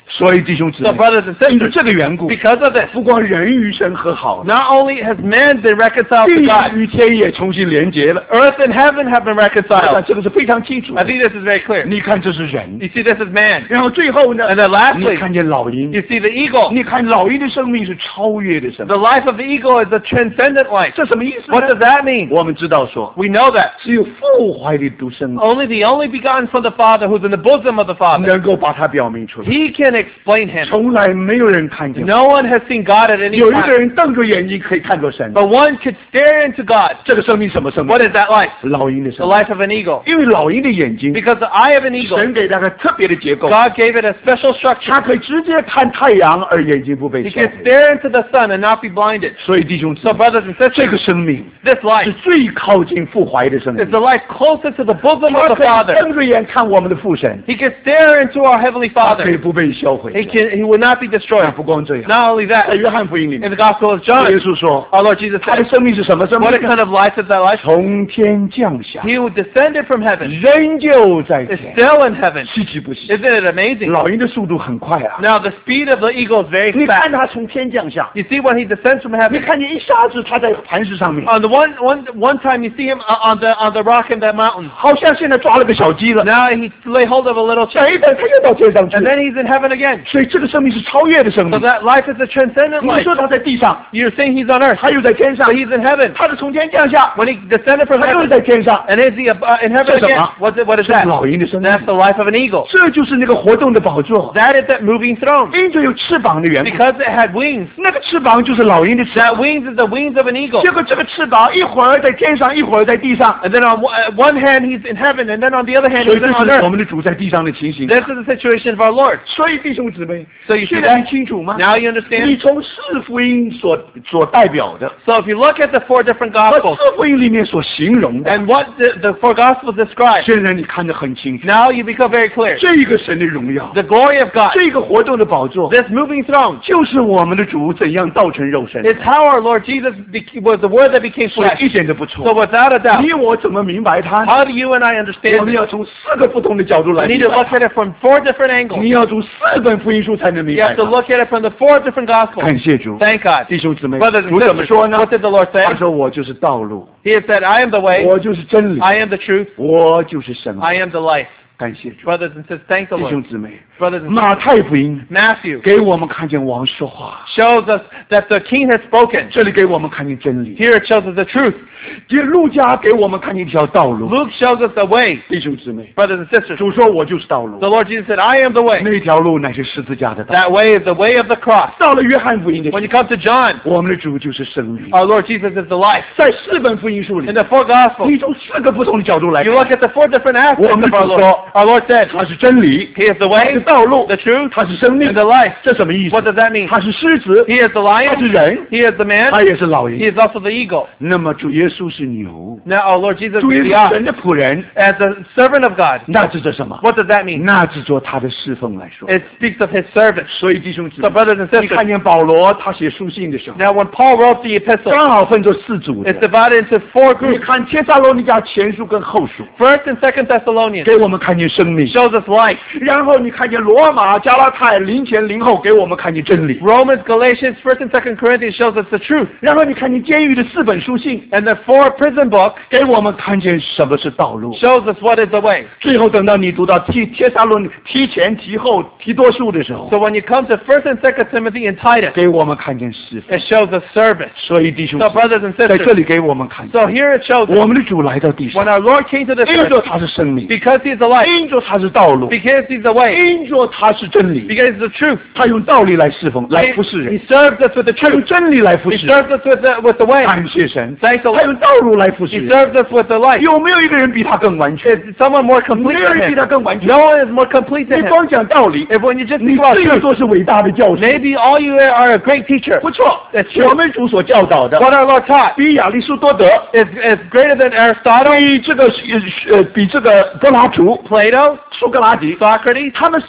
所以弟兄姊
So
妹，
brothers and
因着
sisters,
这个缘故，
because of this,
不光人与神和好了，
not only has man been reconciled to
地
God,
与天也重新连结了。
earth and heaven have been
那
reconciled.
这个是非常清楚
I
的。
think this is very clear.
你看这是人，
You see, this is man.
然后最后呢
And then，
你
lastly,
看见老鹰，
you see the eagle.
你看老鹰的生命是超越的生
The
命，
life of the eagle is a transcendent life.
这什么意思
What does
呢？
that mean?
我们知道说，
We know that.
只有父怀的独生子
Only the only begotten from the Father who's in the bosom of the Father.
能够把它表明出来，
He can explain him.
从来没有人看见。
No one has seen God at any
有一个
time.
人瞪着眼睛可以看到神，
But one could stare into God.
这个生命什么生命
What？is that life?
老鹰的
The
生命，
life of an eagle.
因为老鹰的眼睛，
Because the eye of an eagle,
神给它个特别的结构，
God gave it a special structure.
它可以直接看太阳，而眼睛不被
He
烧
can
毁。
stare into the sun and not be blinded.
所以弟兄姊
So
妹，
brothers and
这个
sisters,
生命
this
是
life
最靠近父怀的生
is
命。
the life closer to the bosom
他
of the
可以
Father.
瞪着眼看我们的父神，
He can stare into our Heavenly
他可以
Father.
不被销毁。
He can, he will not be
那
destroyed.
不光这样，
Not only
在
that,
约翰福音里
in
面，
the Gospel of
耶
John,
稣说，
our Lord Jesus
他的
said,
生命是什么生命
what？kind of life is that life?
从天降下，
He who descended from heaven
人就在
is
天，
still in heaven.
稀奇不稀？
Isn't it amazing?
老鹰的速度很快啊！
Now the speed of the eagle is very
你看
fast.
他从天降下，
You see when he descends from
你
heaven.
看见一下子他在磐石上面，
On the one one one time you see him uh, on the on the rock in that mountain.
好像现在抓了个小鸡了。
Now he lay hold of a little
等
chick,
一等，他又到天上去
and。then he's in heaven again.
所以这个生命是超越的生
So
命。
that life is a transcendent
你
life.
说他在地上，
You're saying he's on earth,
他又在天上
but，he's in heaven.
他是从天降下，
When he descended from
他又
heaven,
在天上。
and is he uh, in heaven
这是什
again?
么？
What's it? What is
这是
that?
老鹰的生命，
That's the life of an eagle.
这就是那个活动的宝座。
That is that moving throne.
因着有翅膀的缘故，
Because it had wings.
那个翅膀就是老鹰的翅
That
膀。
wings is the wings of an eagle.
结果这个翅膀一会儿在天上，一会儿在地上。
And then on one- uh, one hand he's in heaven, and then on the other hand
所以
he's
这
on
是我
earth.
们的主在地上的情形。
This is the situation of our Lord.
所以弟兄姊妹，
So you see
现在你
that?
清楚吗？
Now you
你
understand?
从四福音所所代表的
So if you look at the four different
和
gospels
四福音里面所形容的，
and what the, the four gospels describe,
现在你看得很清楚。
now you become very clear.
这一个神的荣耀，
The glory of God,
这个活动的宝座，
this moving throne,
就是我们的主怎样道成肉身，
is how our Lord Jesus bec- was the Word that became
所以
flesh.
一点都不
So
错。
without a doubt,
你我怎么明白它？
how do you and I
我
understand
们
this?
要从四个不同的角度
You
来
need
明
to
白
look
它。
at it from four different angles.
你要从四本福音书才能明
You
白
have to
它。
look at it from the four different gospels.
感谢主，
Thank God.
弟兄姊妹，
Brothers and
主怎么
sisters,
说呢？
what did the Lord
他
say?
说我就是道路，
He has said, I am the way,
我就是真理，
I am the truth,
我就是生命。
I am the life.
感谢主，
Brothers and sisters, thank the
弟兄
Lord.
姊妹，
Brothers and sisters,
马太福音
Matthew
给我们看见王说话，
shows us that the King has spoken.
这里给我们看见真理。
Here it shows us the truth.
这路加给我们看见一条道路。
Luke shows us the way.
弟兄姊妹，
Brothers and sisters,
主说我就是道路
the，Lord Jesus said, I am the way.
那条路乃是十字架的道。
That way is the way of the cross.
到了约翰福音的
When
时
you come to John,
候，我们的主就是生命。
our Lord Jesus is the life.
在四本福音书里
In，the four gospels,
你从四个不同的角度来
you
看，
look at the four different aspects
Well,
of our
so-
Lord. Our Lord said,
他是真理，
He is the
他
way,
是道路，
the truth,
他是生命
and。the life.
这什么意思
What？does that mean?
他是狮子，
He is the
他是
lion,
人，
He is the man,
他也是老
He
鹰。
is also the eagle.
那么主耶稣是牛，
Now our Lord Jesus
主耶
is the
稣
ox.
神的仆人，
As the servant of God,
那指着什么？
what does that mean?
那指着他的侍奉来说。
It speaks of His service.
所以弟兄姊
So
妹，
brothers and
你看
sisters,
见保罗他写书信的时候，
now when Paul wrote the epistle,
刚好分作四组的
it's。divided into four
你
groups.
看帖撒罗尼迦前书跟后书，
First and Second Thessalonians
给我们看见生命；
shows us life.
然后你看见罗马、加拉太零前零后，给我们看见真理；
Romans, Galatians, First and Second Corinthians shows us the truth.
然后你看见监狱的四本书信，
And the four prison books
给我们看见什么是道路。
shows us what is the way.
最后等到你读到提帖撒罗尼提前提后提多数的时候，
So when you come to First and Second Timothy and Titus,
给我们看见侍奉。
it shows us service.
所以弟兄
So brothers and
在这
sisters,
里给我们看见，
so here it shows us
我们的主来到地
when
上，
our Lord came to this
因着
earth,
他是生命，
because He's the life,
因着他是道路，
because He's the way,
因着他是真理，
because He's the truth.
他用道理来侍奉，来
He,
服侍
he
人，
serves us with the
他用
truth.
真理来服
He
侍人。
serves us with the, with the way.
感谢神，
Thank the
他
Lord.
用道路来服侍
He
人。
serves us with the life.
有没有一个人比他更完全？
Is someone more complete
没有
than
人比
Him?
他更完全。
No one is more complete
你
than Him.
光讲道理，
If when you just
你
think about
最
truth,
多是伟大的教师。
maybe all you are a great teacher.
不错
That's，true.
我们主所教导的，
What our Lord taught
比亚里士多德，
is, is greater than Aristotle,
比这个呃呃比这个柏拉图、
Plato,
苏格拉底，
Socrates.
他们三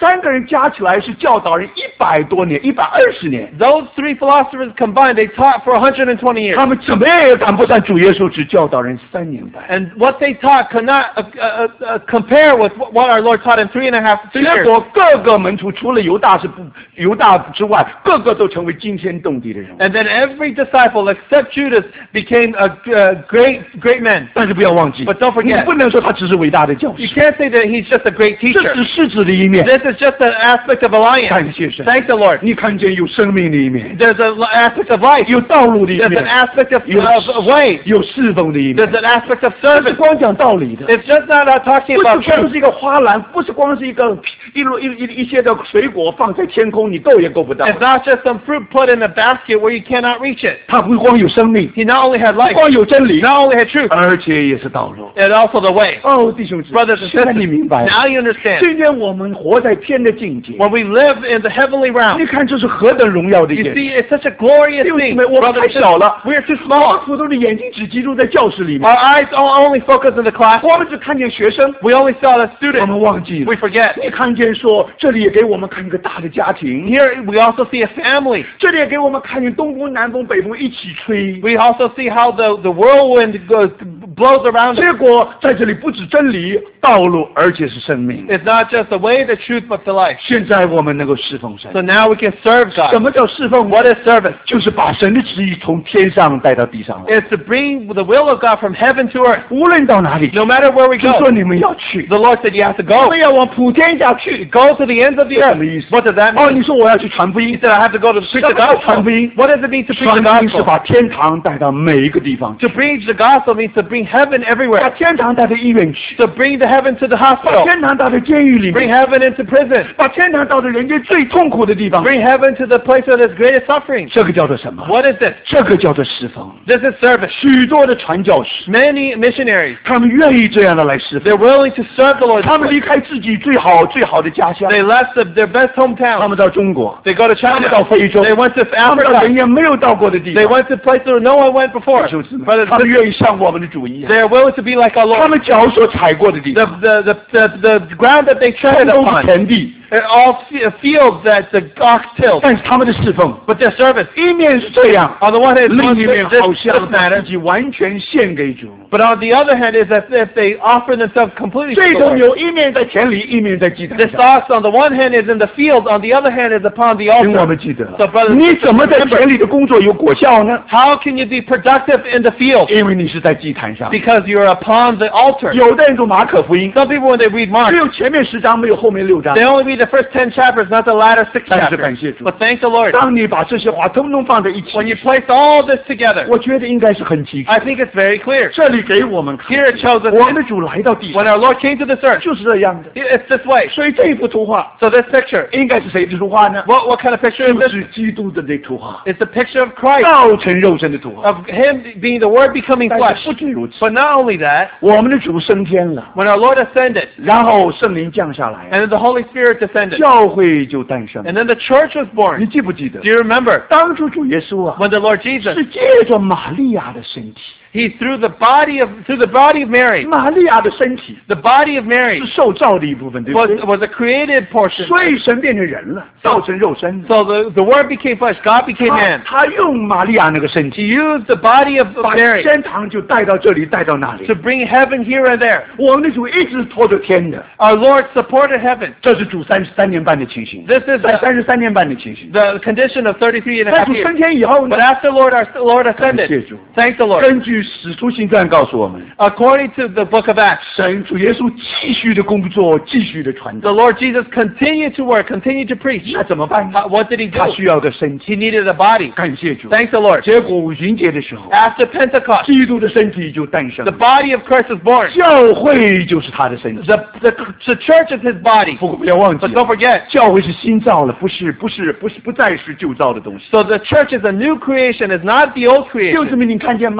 三个人加起来是教导人一百多年，一百二十年。
Those three philosophers combined, they taught for one hundred twenty years.
他们怎么也赶不上主耶稣只教导人三年半。
And what they taught could not uh, uh, uh, compare with what our Lord taught in three and a half
结
years.
果各个门徒除了犹大是不犹大之外，个个都成为惊天动地的人物。
And then every disciple except Judas became a uh, great, great men.
但是不要忘记，
But don't forget-
你不能说他只是伟大的教
You
师，
can't say that he's just a great
这
teacher.
只是指的一面。
This is just an aspect of a lion.
感谢神，
Thank the Lord.
你看见有生命的一面，
There's an aspect of life.
有道路的一
There's an
面，
aspect of,
有
of, of way.
有侍奉的一面
There's。an aspect of
这是
service.
光讲道理的，
It's just not uh, talking
不
about
是光
truth.
是一个花篮，不是光是一个一路一一一些的水果放在天空，你够也够不到。
It's not just some fruit put in a basket where you cannot reach it.
它不光有生命，
He not only had
不
life,
光有真理，
not only had truth,
而且也是道路。
and also the way.
哦，弟兄姊妹，
Brothers and
现在你
sisters,
明白了。
now you understand.
今天我们活在天的境界，
When we live in the heavenly
你
realm,
看这是何等荣耀的一
you
件事！
see, it's such a glorious
弟兄姊
thing.
妹，我们
Brothers
太
and
小
sisters,
了，
we are too
我们
small.
普通的眼睛只集中在教室里面，
Our eyes o- only focus on the class.
我们只看见学生，
We only saw the
我
students.
们忘记了
We。forget.
你看见说，这里也给我们看一个大的家庭，
Here we also see a family.
这里也给我们看见东风、南风、北风一起吹。
We also see how the, the whirlwind goes, blows around us.
结果在这里不止真理、道路，而且是生命。
It's not just the way, the truth, but the life.
现在我们能够侍奉神。
So now we can serve
什
God.
么叫侍奉？
What is service?
就是把神的旨意从天上带到地上来。
It's to bring the will of God from heaven to earth.
无论到哪里去，
No matter where we
就
go,
说你们要去，
the Lord said you have to
我
go.
们要往普天下去。
Go to the ends of the
这什
earth.
么意思？
What does that
哦，
mean?
你说我要去传福
He
音，
said I have to go to preach the
什么叫传
gospel.
福音？
What does it mean to preach
传
the
福音是
gospel?
把天堂带到每一个地方去
To，preach the gospel means to bring heaven
把
everywhere.
天堂带到医院去，
To bring the heaven to the
把
hospital.
天堂带到监狱里
Bring
面，
heaven into prison.
把天堂带到人间最痛苦的地方。
Bring heaven to the place where there's greatest suffering.
这个叫做什么？
What is this?
这个叫做侍奉。
This is service.
许多的传教士，
Many missionaries,
他们愿意这样的来侍奉
they're，willing to serve the Lord.
他们离开自己最好最好的家乡，
They left the, their best
他
hometown.
们到中国，
They go to
他们
China.
到非洲，
They went to
他们到人
Africa.
家没有到过的地
They
方。
went to places where no one went before.
弟兄姊妹
Brothers
他
and
们
sisters,
愿意像我们的主一样，
they are willing to be like our
他
Lord.
们脚所踩过的地
The,
方，
the, the, the, the ground that they
通
treaded
都是
upon,
田地，
are all f- fields that the ox tilled.
但是他们的侍奉，
But their service,
一面是这样，
on the one hand,
另
is
一面
this,
好
this
像把
matter.
自己完全献给主。
But on the other hand, is as if they offer themselves completely to
这
the
头
Lord.
牛一面在田里，一面在祭坛
This
上。
ox on the one hand is in the field, on the other hand is upon the
请我
altar.
们记得
So brothers，
你怎么在田里的工作有果效呢？
How can you be productive in the field?
因为你是在祭坛上。
Because you're upon the altar.
有的人读马可福音，
Some people, when they read
只
Mark,
有前面十章，没有后面六章
they。only read the first ten chapters, not the latter six
但是
chapters.
感谢主，
But thank the Lord.
当你把这些话通通放在一起，
When you place all this together,
我觉得应该是很清楚。
I think it's very clear.
这里给我们看，
Here it shows us
我们的主来到地
when
上
our Lord came to this earth,
就是这样的。
it's this way.
所以这幅图画
So this picture,
应该是谁的图画呢？
what, what kind of picture is
就
this?
是基督的这图画，
It's the picture of Christ,
道成肉身的图画。
of Him being the Word becoming
但
flesh.
是不仅如此，
But not only that,
我们的主升天了，
when our Lord ascended,
然后圣灵降下来，
and then the Holy Spirit descended,
教会就诞生。
and then the church was
你
born.
记不记得
Do？you remember
当初主耶稣啊，
when the Lord Jesus,
是借着玛利亚的身体，
He through the body of through the body of Mary,
玛利亚的身体
the body of Mary
是受造的一部分，对不
was
对？
was a created portion.
所以神变成人了，造成肉身了。
So the the Word became flesh. God became
他
man.
他用玛利亚那个身
He
体，
used the body of of
把
Mary
天堂就带到这里，带到那里
to。bring heaven here and there.
我们的主一直拖着天的，
Our Lord supported heaven.
这是主三十三年半的情形，
This is
在
the,
三十三年半的情形。
the condition of thirty-three and a
在
half
主升
years.
天以后呢
But，after Lord our Lord
感谢
ascended,
主。
thank the Lord.
根据使徒行传告诉我们，
According to the book of Acts,
神主耶稣继续的工作，继续的传
the
道。
Lord Jesus continued to work, continued to preach.
那怎么办呢？
How- What did he
他
do?
需要个身体。
He needed a body.
感谢主。
Thank the Lord.
结果五旬节的时候，
After Pentecost,
基督的身体就诞生
the
了。
body of Christ was born.
教会就是他的身体。
The, the, the church is his body.
不过不要忘记
But，don't forget,
教会是新造了，不是不是不是不再是旧造的东西。
so the church is a new creation, is not the old
弟兄姊
creation.
妹，你看见吗
Do you see？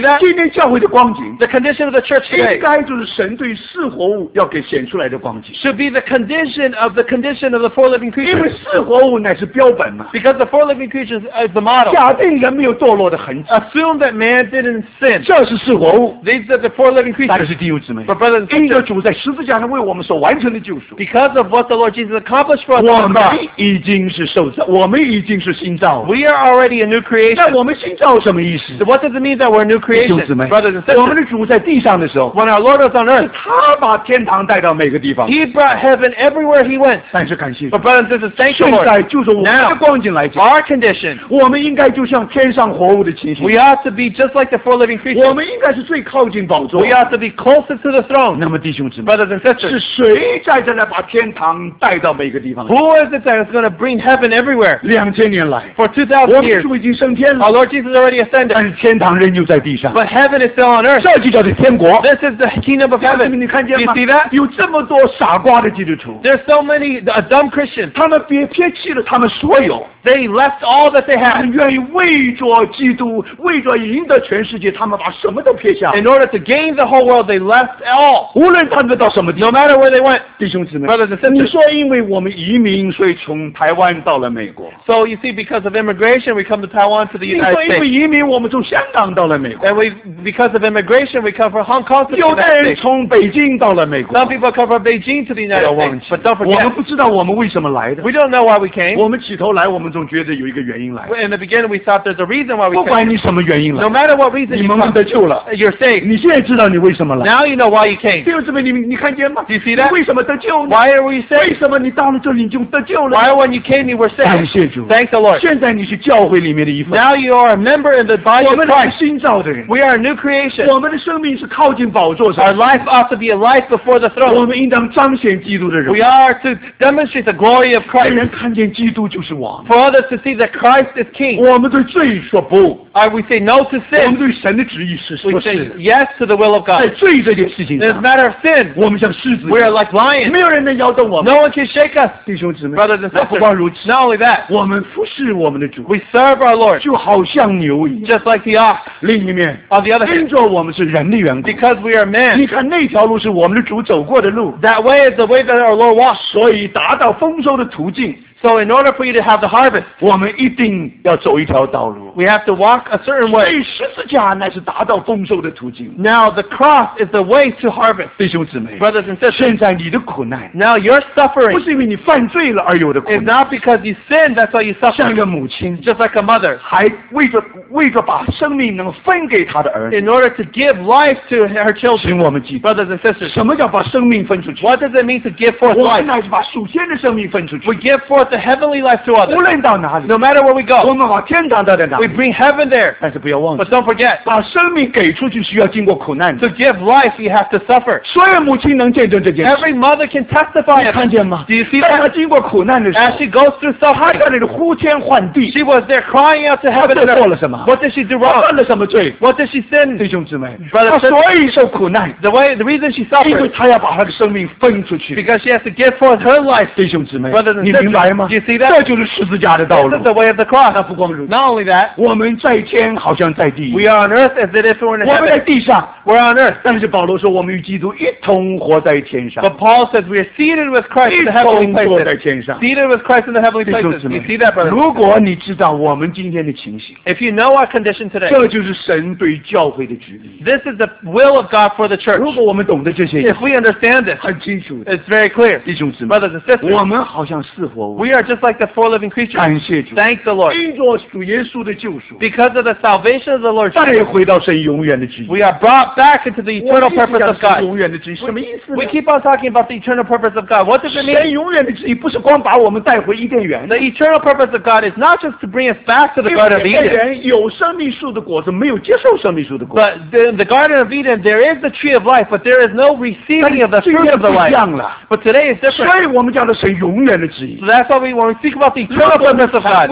that?
今天教会的光景
The condition of the church
应
today
该就是神对四活物要给显出来的光景，
should be the condition of the condition of the four living
因为
creatures.
四活物乃是标本嘛。
Because the four living creatures is the model.
假定人没有堕落的痕迹，
Assume that man didn't sin.
这是四活物。
These are the four living
但
creatures.
是弟兄姊妹，
But brothers and
因着
sisters,
主在十字架上为我们所完成的救赎，
because of what the Lord Jesus accomplished for us
我
on
们
the cross,
已经是受造，我们已经是新造。
we are already a new
那
creation.
我们新造什么意思？
So what does it mean that we're a new
弟兄
creation?
姊妹，
Brothers and
我们
sisters,
的主在地上的时候，
when our Lord was on
是
earth,
他把天堂带到每个地方。
He brought heaven everywhere He went.
但是感谢主
But，brothers and sisters, thank you,
现
Lord.
在就是我们的光景来讲，
Our condition,
我们应该就像天上活物的情形，
we ought to be just like the four living
我
creatures.
们应该是最靠近宝座
We。ought to be closer to the throne.
那么弟兄姊妹，
Brothers and
是
sisters,
谁在这来把天堂带到每个地方？
who is it that is going to bring heaven everywhere?
两千年来，
For two
我
thousand
们
years,
主已经升天
our
了，
Lord Jesus already
但
ascended.
是天堂仍旧在地上，
But heaven is still on earth.
这就叫做天国。
This is the kingdom of
弟兄姊妹，
heaven.
你看
Do
见
you
吗
see that?？
有这么多傻瓜的基督徒，
There's so many uh, dumb Christians.
他们别撇弃了他们所有，
They left all that they
他们
had
愿意为着基督，为着赢得全世界，他们把什么都撇下。
in order to gain the whole world. They left all,
无论他们到什么地
no
方，
matter where they went.
弟兄姊妹
Brothers and，sisters
你说因为我们移民，所以从台湾到了美国；
So you see, because of immigration, we come to Taiwan to the
你
United
说因为
States.
移民，我们从香港到了美国；
And we, because of immigration, we come from Hong Kong to the
有的
United
人
States.
从北京到了美国。
Some people come from Beijing to the
不
United
要忘
States.
记，
But don't
我们
forget,
不知道我们为什么来的。
we don't know why we came.
我们起头来，我们总觉得有一个原因来。
In the beginning, we thought there's a reason why we
不管
came.
你什么原因
No
来，
matter what reason
你
you
们
come,
得救了。
you're saved.
你现在知道你为什么来？
Now you know why you came.
弟兄姊妹，你你看见吗？
Do you see that?
为什么得救呢？
Why are we
为
saved?
什么你到了这里你就得救了
Why when you came, you were
感
saved?
谢主。
Thank the Lord.
现在你是教会里面的一份，
Now you are a member in the body
我
of
们是
Christ.
新造的人，
We are a new creation.
我们的生命是靠近宝座
Our
上，
life ought to be a life before the
我
throne.
们应当彰显基督的荣
We
耀。
are to demonstrate the glory of
让
Christ.
人看见基督就是王。
For others to see that Christ is King.
我们对罪说不，
Or we say no to
我们
sin.
对神的旨意是
We
说
say
是。
yes to the will of
在
God.
罪这件事情
In the
上，
matter of sin,
我们像狮子一
we are
样，
like lions.
没有人能摇动我们。
No one can shake us.
弟兄姊妹，
Brothers and
那不光如
sisters.
此，
Not only that,
我们服侍我们的主，
we serve our Lord
就好像牛一样。
just like the ox.
另一面，
On the other
因
hand,
着我们是人的缘故，
because we are
你
men,
看那条路是我们的主走过的路，
that way is the way that our Lord walks.
所以达到丰收的途径，
So in order for you to have the harvest,
我们一定要走一条道路。
we have to walk a certain
所
way.
以十字架乃是达到丰收的途径。
Now the cross is the way to harvest.
弟兄姊妹，
Brothers and sisters,
现在你的苦难
now your
不
suffering
是因为你犯罪了而有的苦
is
难，
not because you sinned, that's why you
像
suffer.
一个母亲，
Just like a mother.
还为着为着把生命能分给她的儿子，
In order to give life to her children.
请我们记得，
Brothers and sisters,
什么叫把生命分出去？
what does it mean to give forth
我们
life?
乃是把属天的生命分出去
We，give forth the heavenly life to
无
others.
论到哪里，
No matter where we
我
go,
们把天堂带在哪
we
里。
bring heaven there.
但是不要忘记
But，don't forget,
把生命给出去需要经过苦难的。
to give life, you have to suffer.
所有母亲能见证这件事，
Every mother can testify
你
of
看
it.
见吗？
Do you see
在
that?
她经过苦难的时
As
候，
she goes through
她
suffering,
在那里呼天唤地，
she was there crying out to
她
heaven
这
and
做了
earth.
什么？
What did she do
她
wrong?
犯了什么罪？
What did she sin?
弟兄姊妹，
Brother,
她所以受苦难，
The way, the reason she
因为
suffered,
她要把她的生命分出去。
because she has to give forth her life.
弟兄姊妹
Brothers and，
你明白吗？
sisters, do you see that?
这就是十字架的道
This
路
is。the way of the cross.
那不光如此，
Not only that,
我们在天好像在地，
we are on earth as if we were in
我们在
heaven.
地上，
We're on earth.
但是保罗说我们与基督一同活在天上，
But Paul says we are seated with Christ
一
in the heavenly
同活在
places.
天上。
Seated with Christ in the heavenly
弟兄
places.
姊妹
You see that, brother?
如果你知道我们今天的情形，
If you know our condition today,
这就是神对教会的旨意。
this is the will of God for the church.
如果我们懂得这些，
If we understand this,
很清楚的，
it's very clear.
弟兄姊妹，
Brothers and sisters,
我们好像似活物，
we are just like the four living creatures.
感谢主，
Thank the Lord.
因着主耶稣的救赎，
Because of the salvation of the Lord
再
Jesus,
回到神永远的旨意。
we are brought back into the
我
eternal
一直
purpose
讲
of
神
God.
永远的旨意什么意思呢
We？keep on talking about the eternal purpose of God. What does it
神
mean?
永远的旨意不是光把我们带回伊甸园
The，eternal purpose of God is not just to bring us back to the
因为
Garden of
伊甸
Eden,
园有生命树的果子，没有接受生命树的果子。
but in the Garden of Eden there is the tree of life, but there is no
但
receiving of the
是今
fruit
天
of
不
the
一
life.
样了，
But today is
所
different.
以我们讲的神永远的旨意
So。that's why we, when we speak about the eternal purpose of
传
God,
福音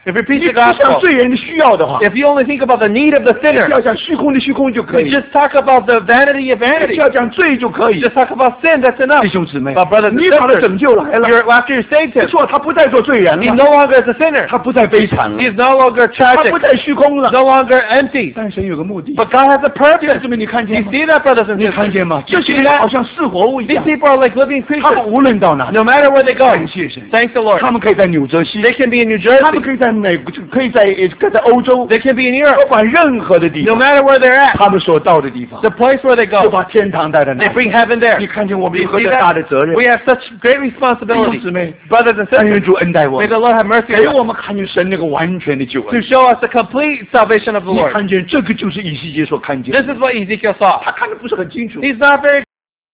If you preach
你
the
只想
gospel,
罪人的需要的话，
if you only think about the need of the
只
sinner,
要讲虚空的虚空就可
you
以，
just talk about the vanity of
只
vanity.
要讲罪就可以。
Just talk about sin, that's
弟
enough.
兄姊妹
But brothers，and
你把他
sisters，
拯救来了，
You're, after you saved
没
him,
错，他不再做罪人
he's
了，
no longer as a sinner.
他不再悲惨了，
He's no longer
他
tragic,
不再虚空了。
no longer empty.
但神有个目的，
But God has a
弟兄
purpose.
姊妹，你看
You
见吗？
see that, brothers and
你看
sisters?
见吗？
You
这些
see
人好
that?
像似活物一
These
样，
people are like living
他
creatures.
们无论到哪里，
No matter where they go,
感谢神，
thanks the Lord.
他们可以在纽泽西，
They can be in New
他们
Jersey.
可以在美国，可以在可以在欧洲，
They can be in
不
Europe.
管任何的地
No
方，
matter where they're at,
他们所到的地方，
the place where they
就
go,
把天堂带到那
they
里。
bring heaven
你
there.
看见我们有
You
何
see
等大的责
that?
任？
We have such great
弟兄
responsibility.
姊妹，
Brothers and
但愿
sisters,
主恩待我
may
们，
the Lord have mercy
给
on us
我们看见神那个完全的救
to
恩。
show us the complete salvation of the
你
Lord.
看见这个就是以西结所看见
This
的，
is what Ezekiel saw.
他看的不是很清楚，
He's not very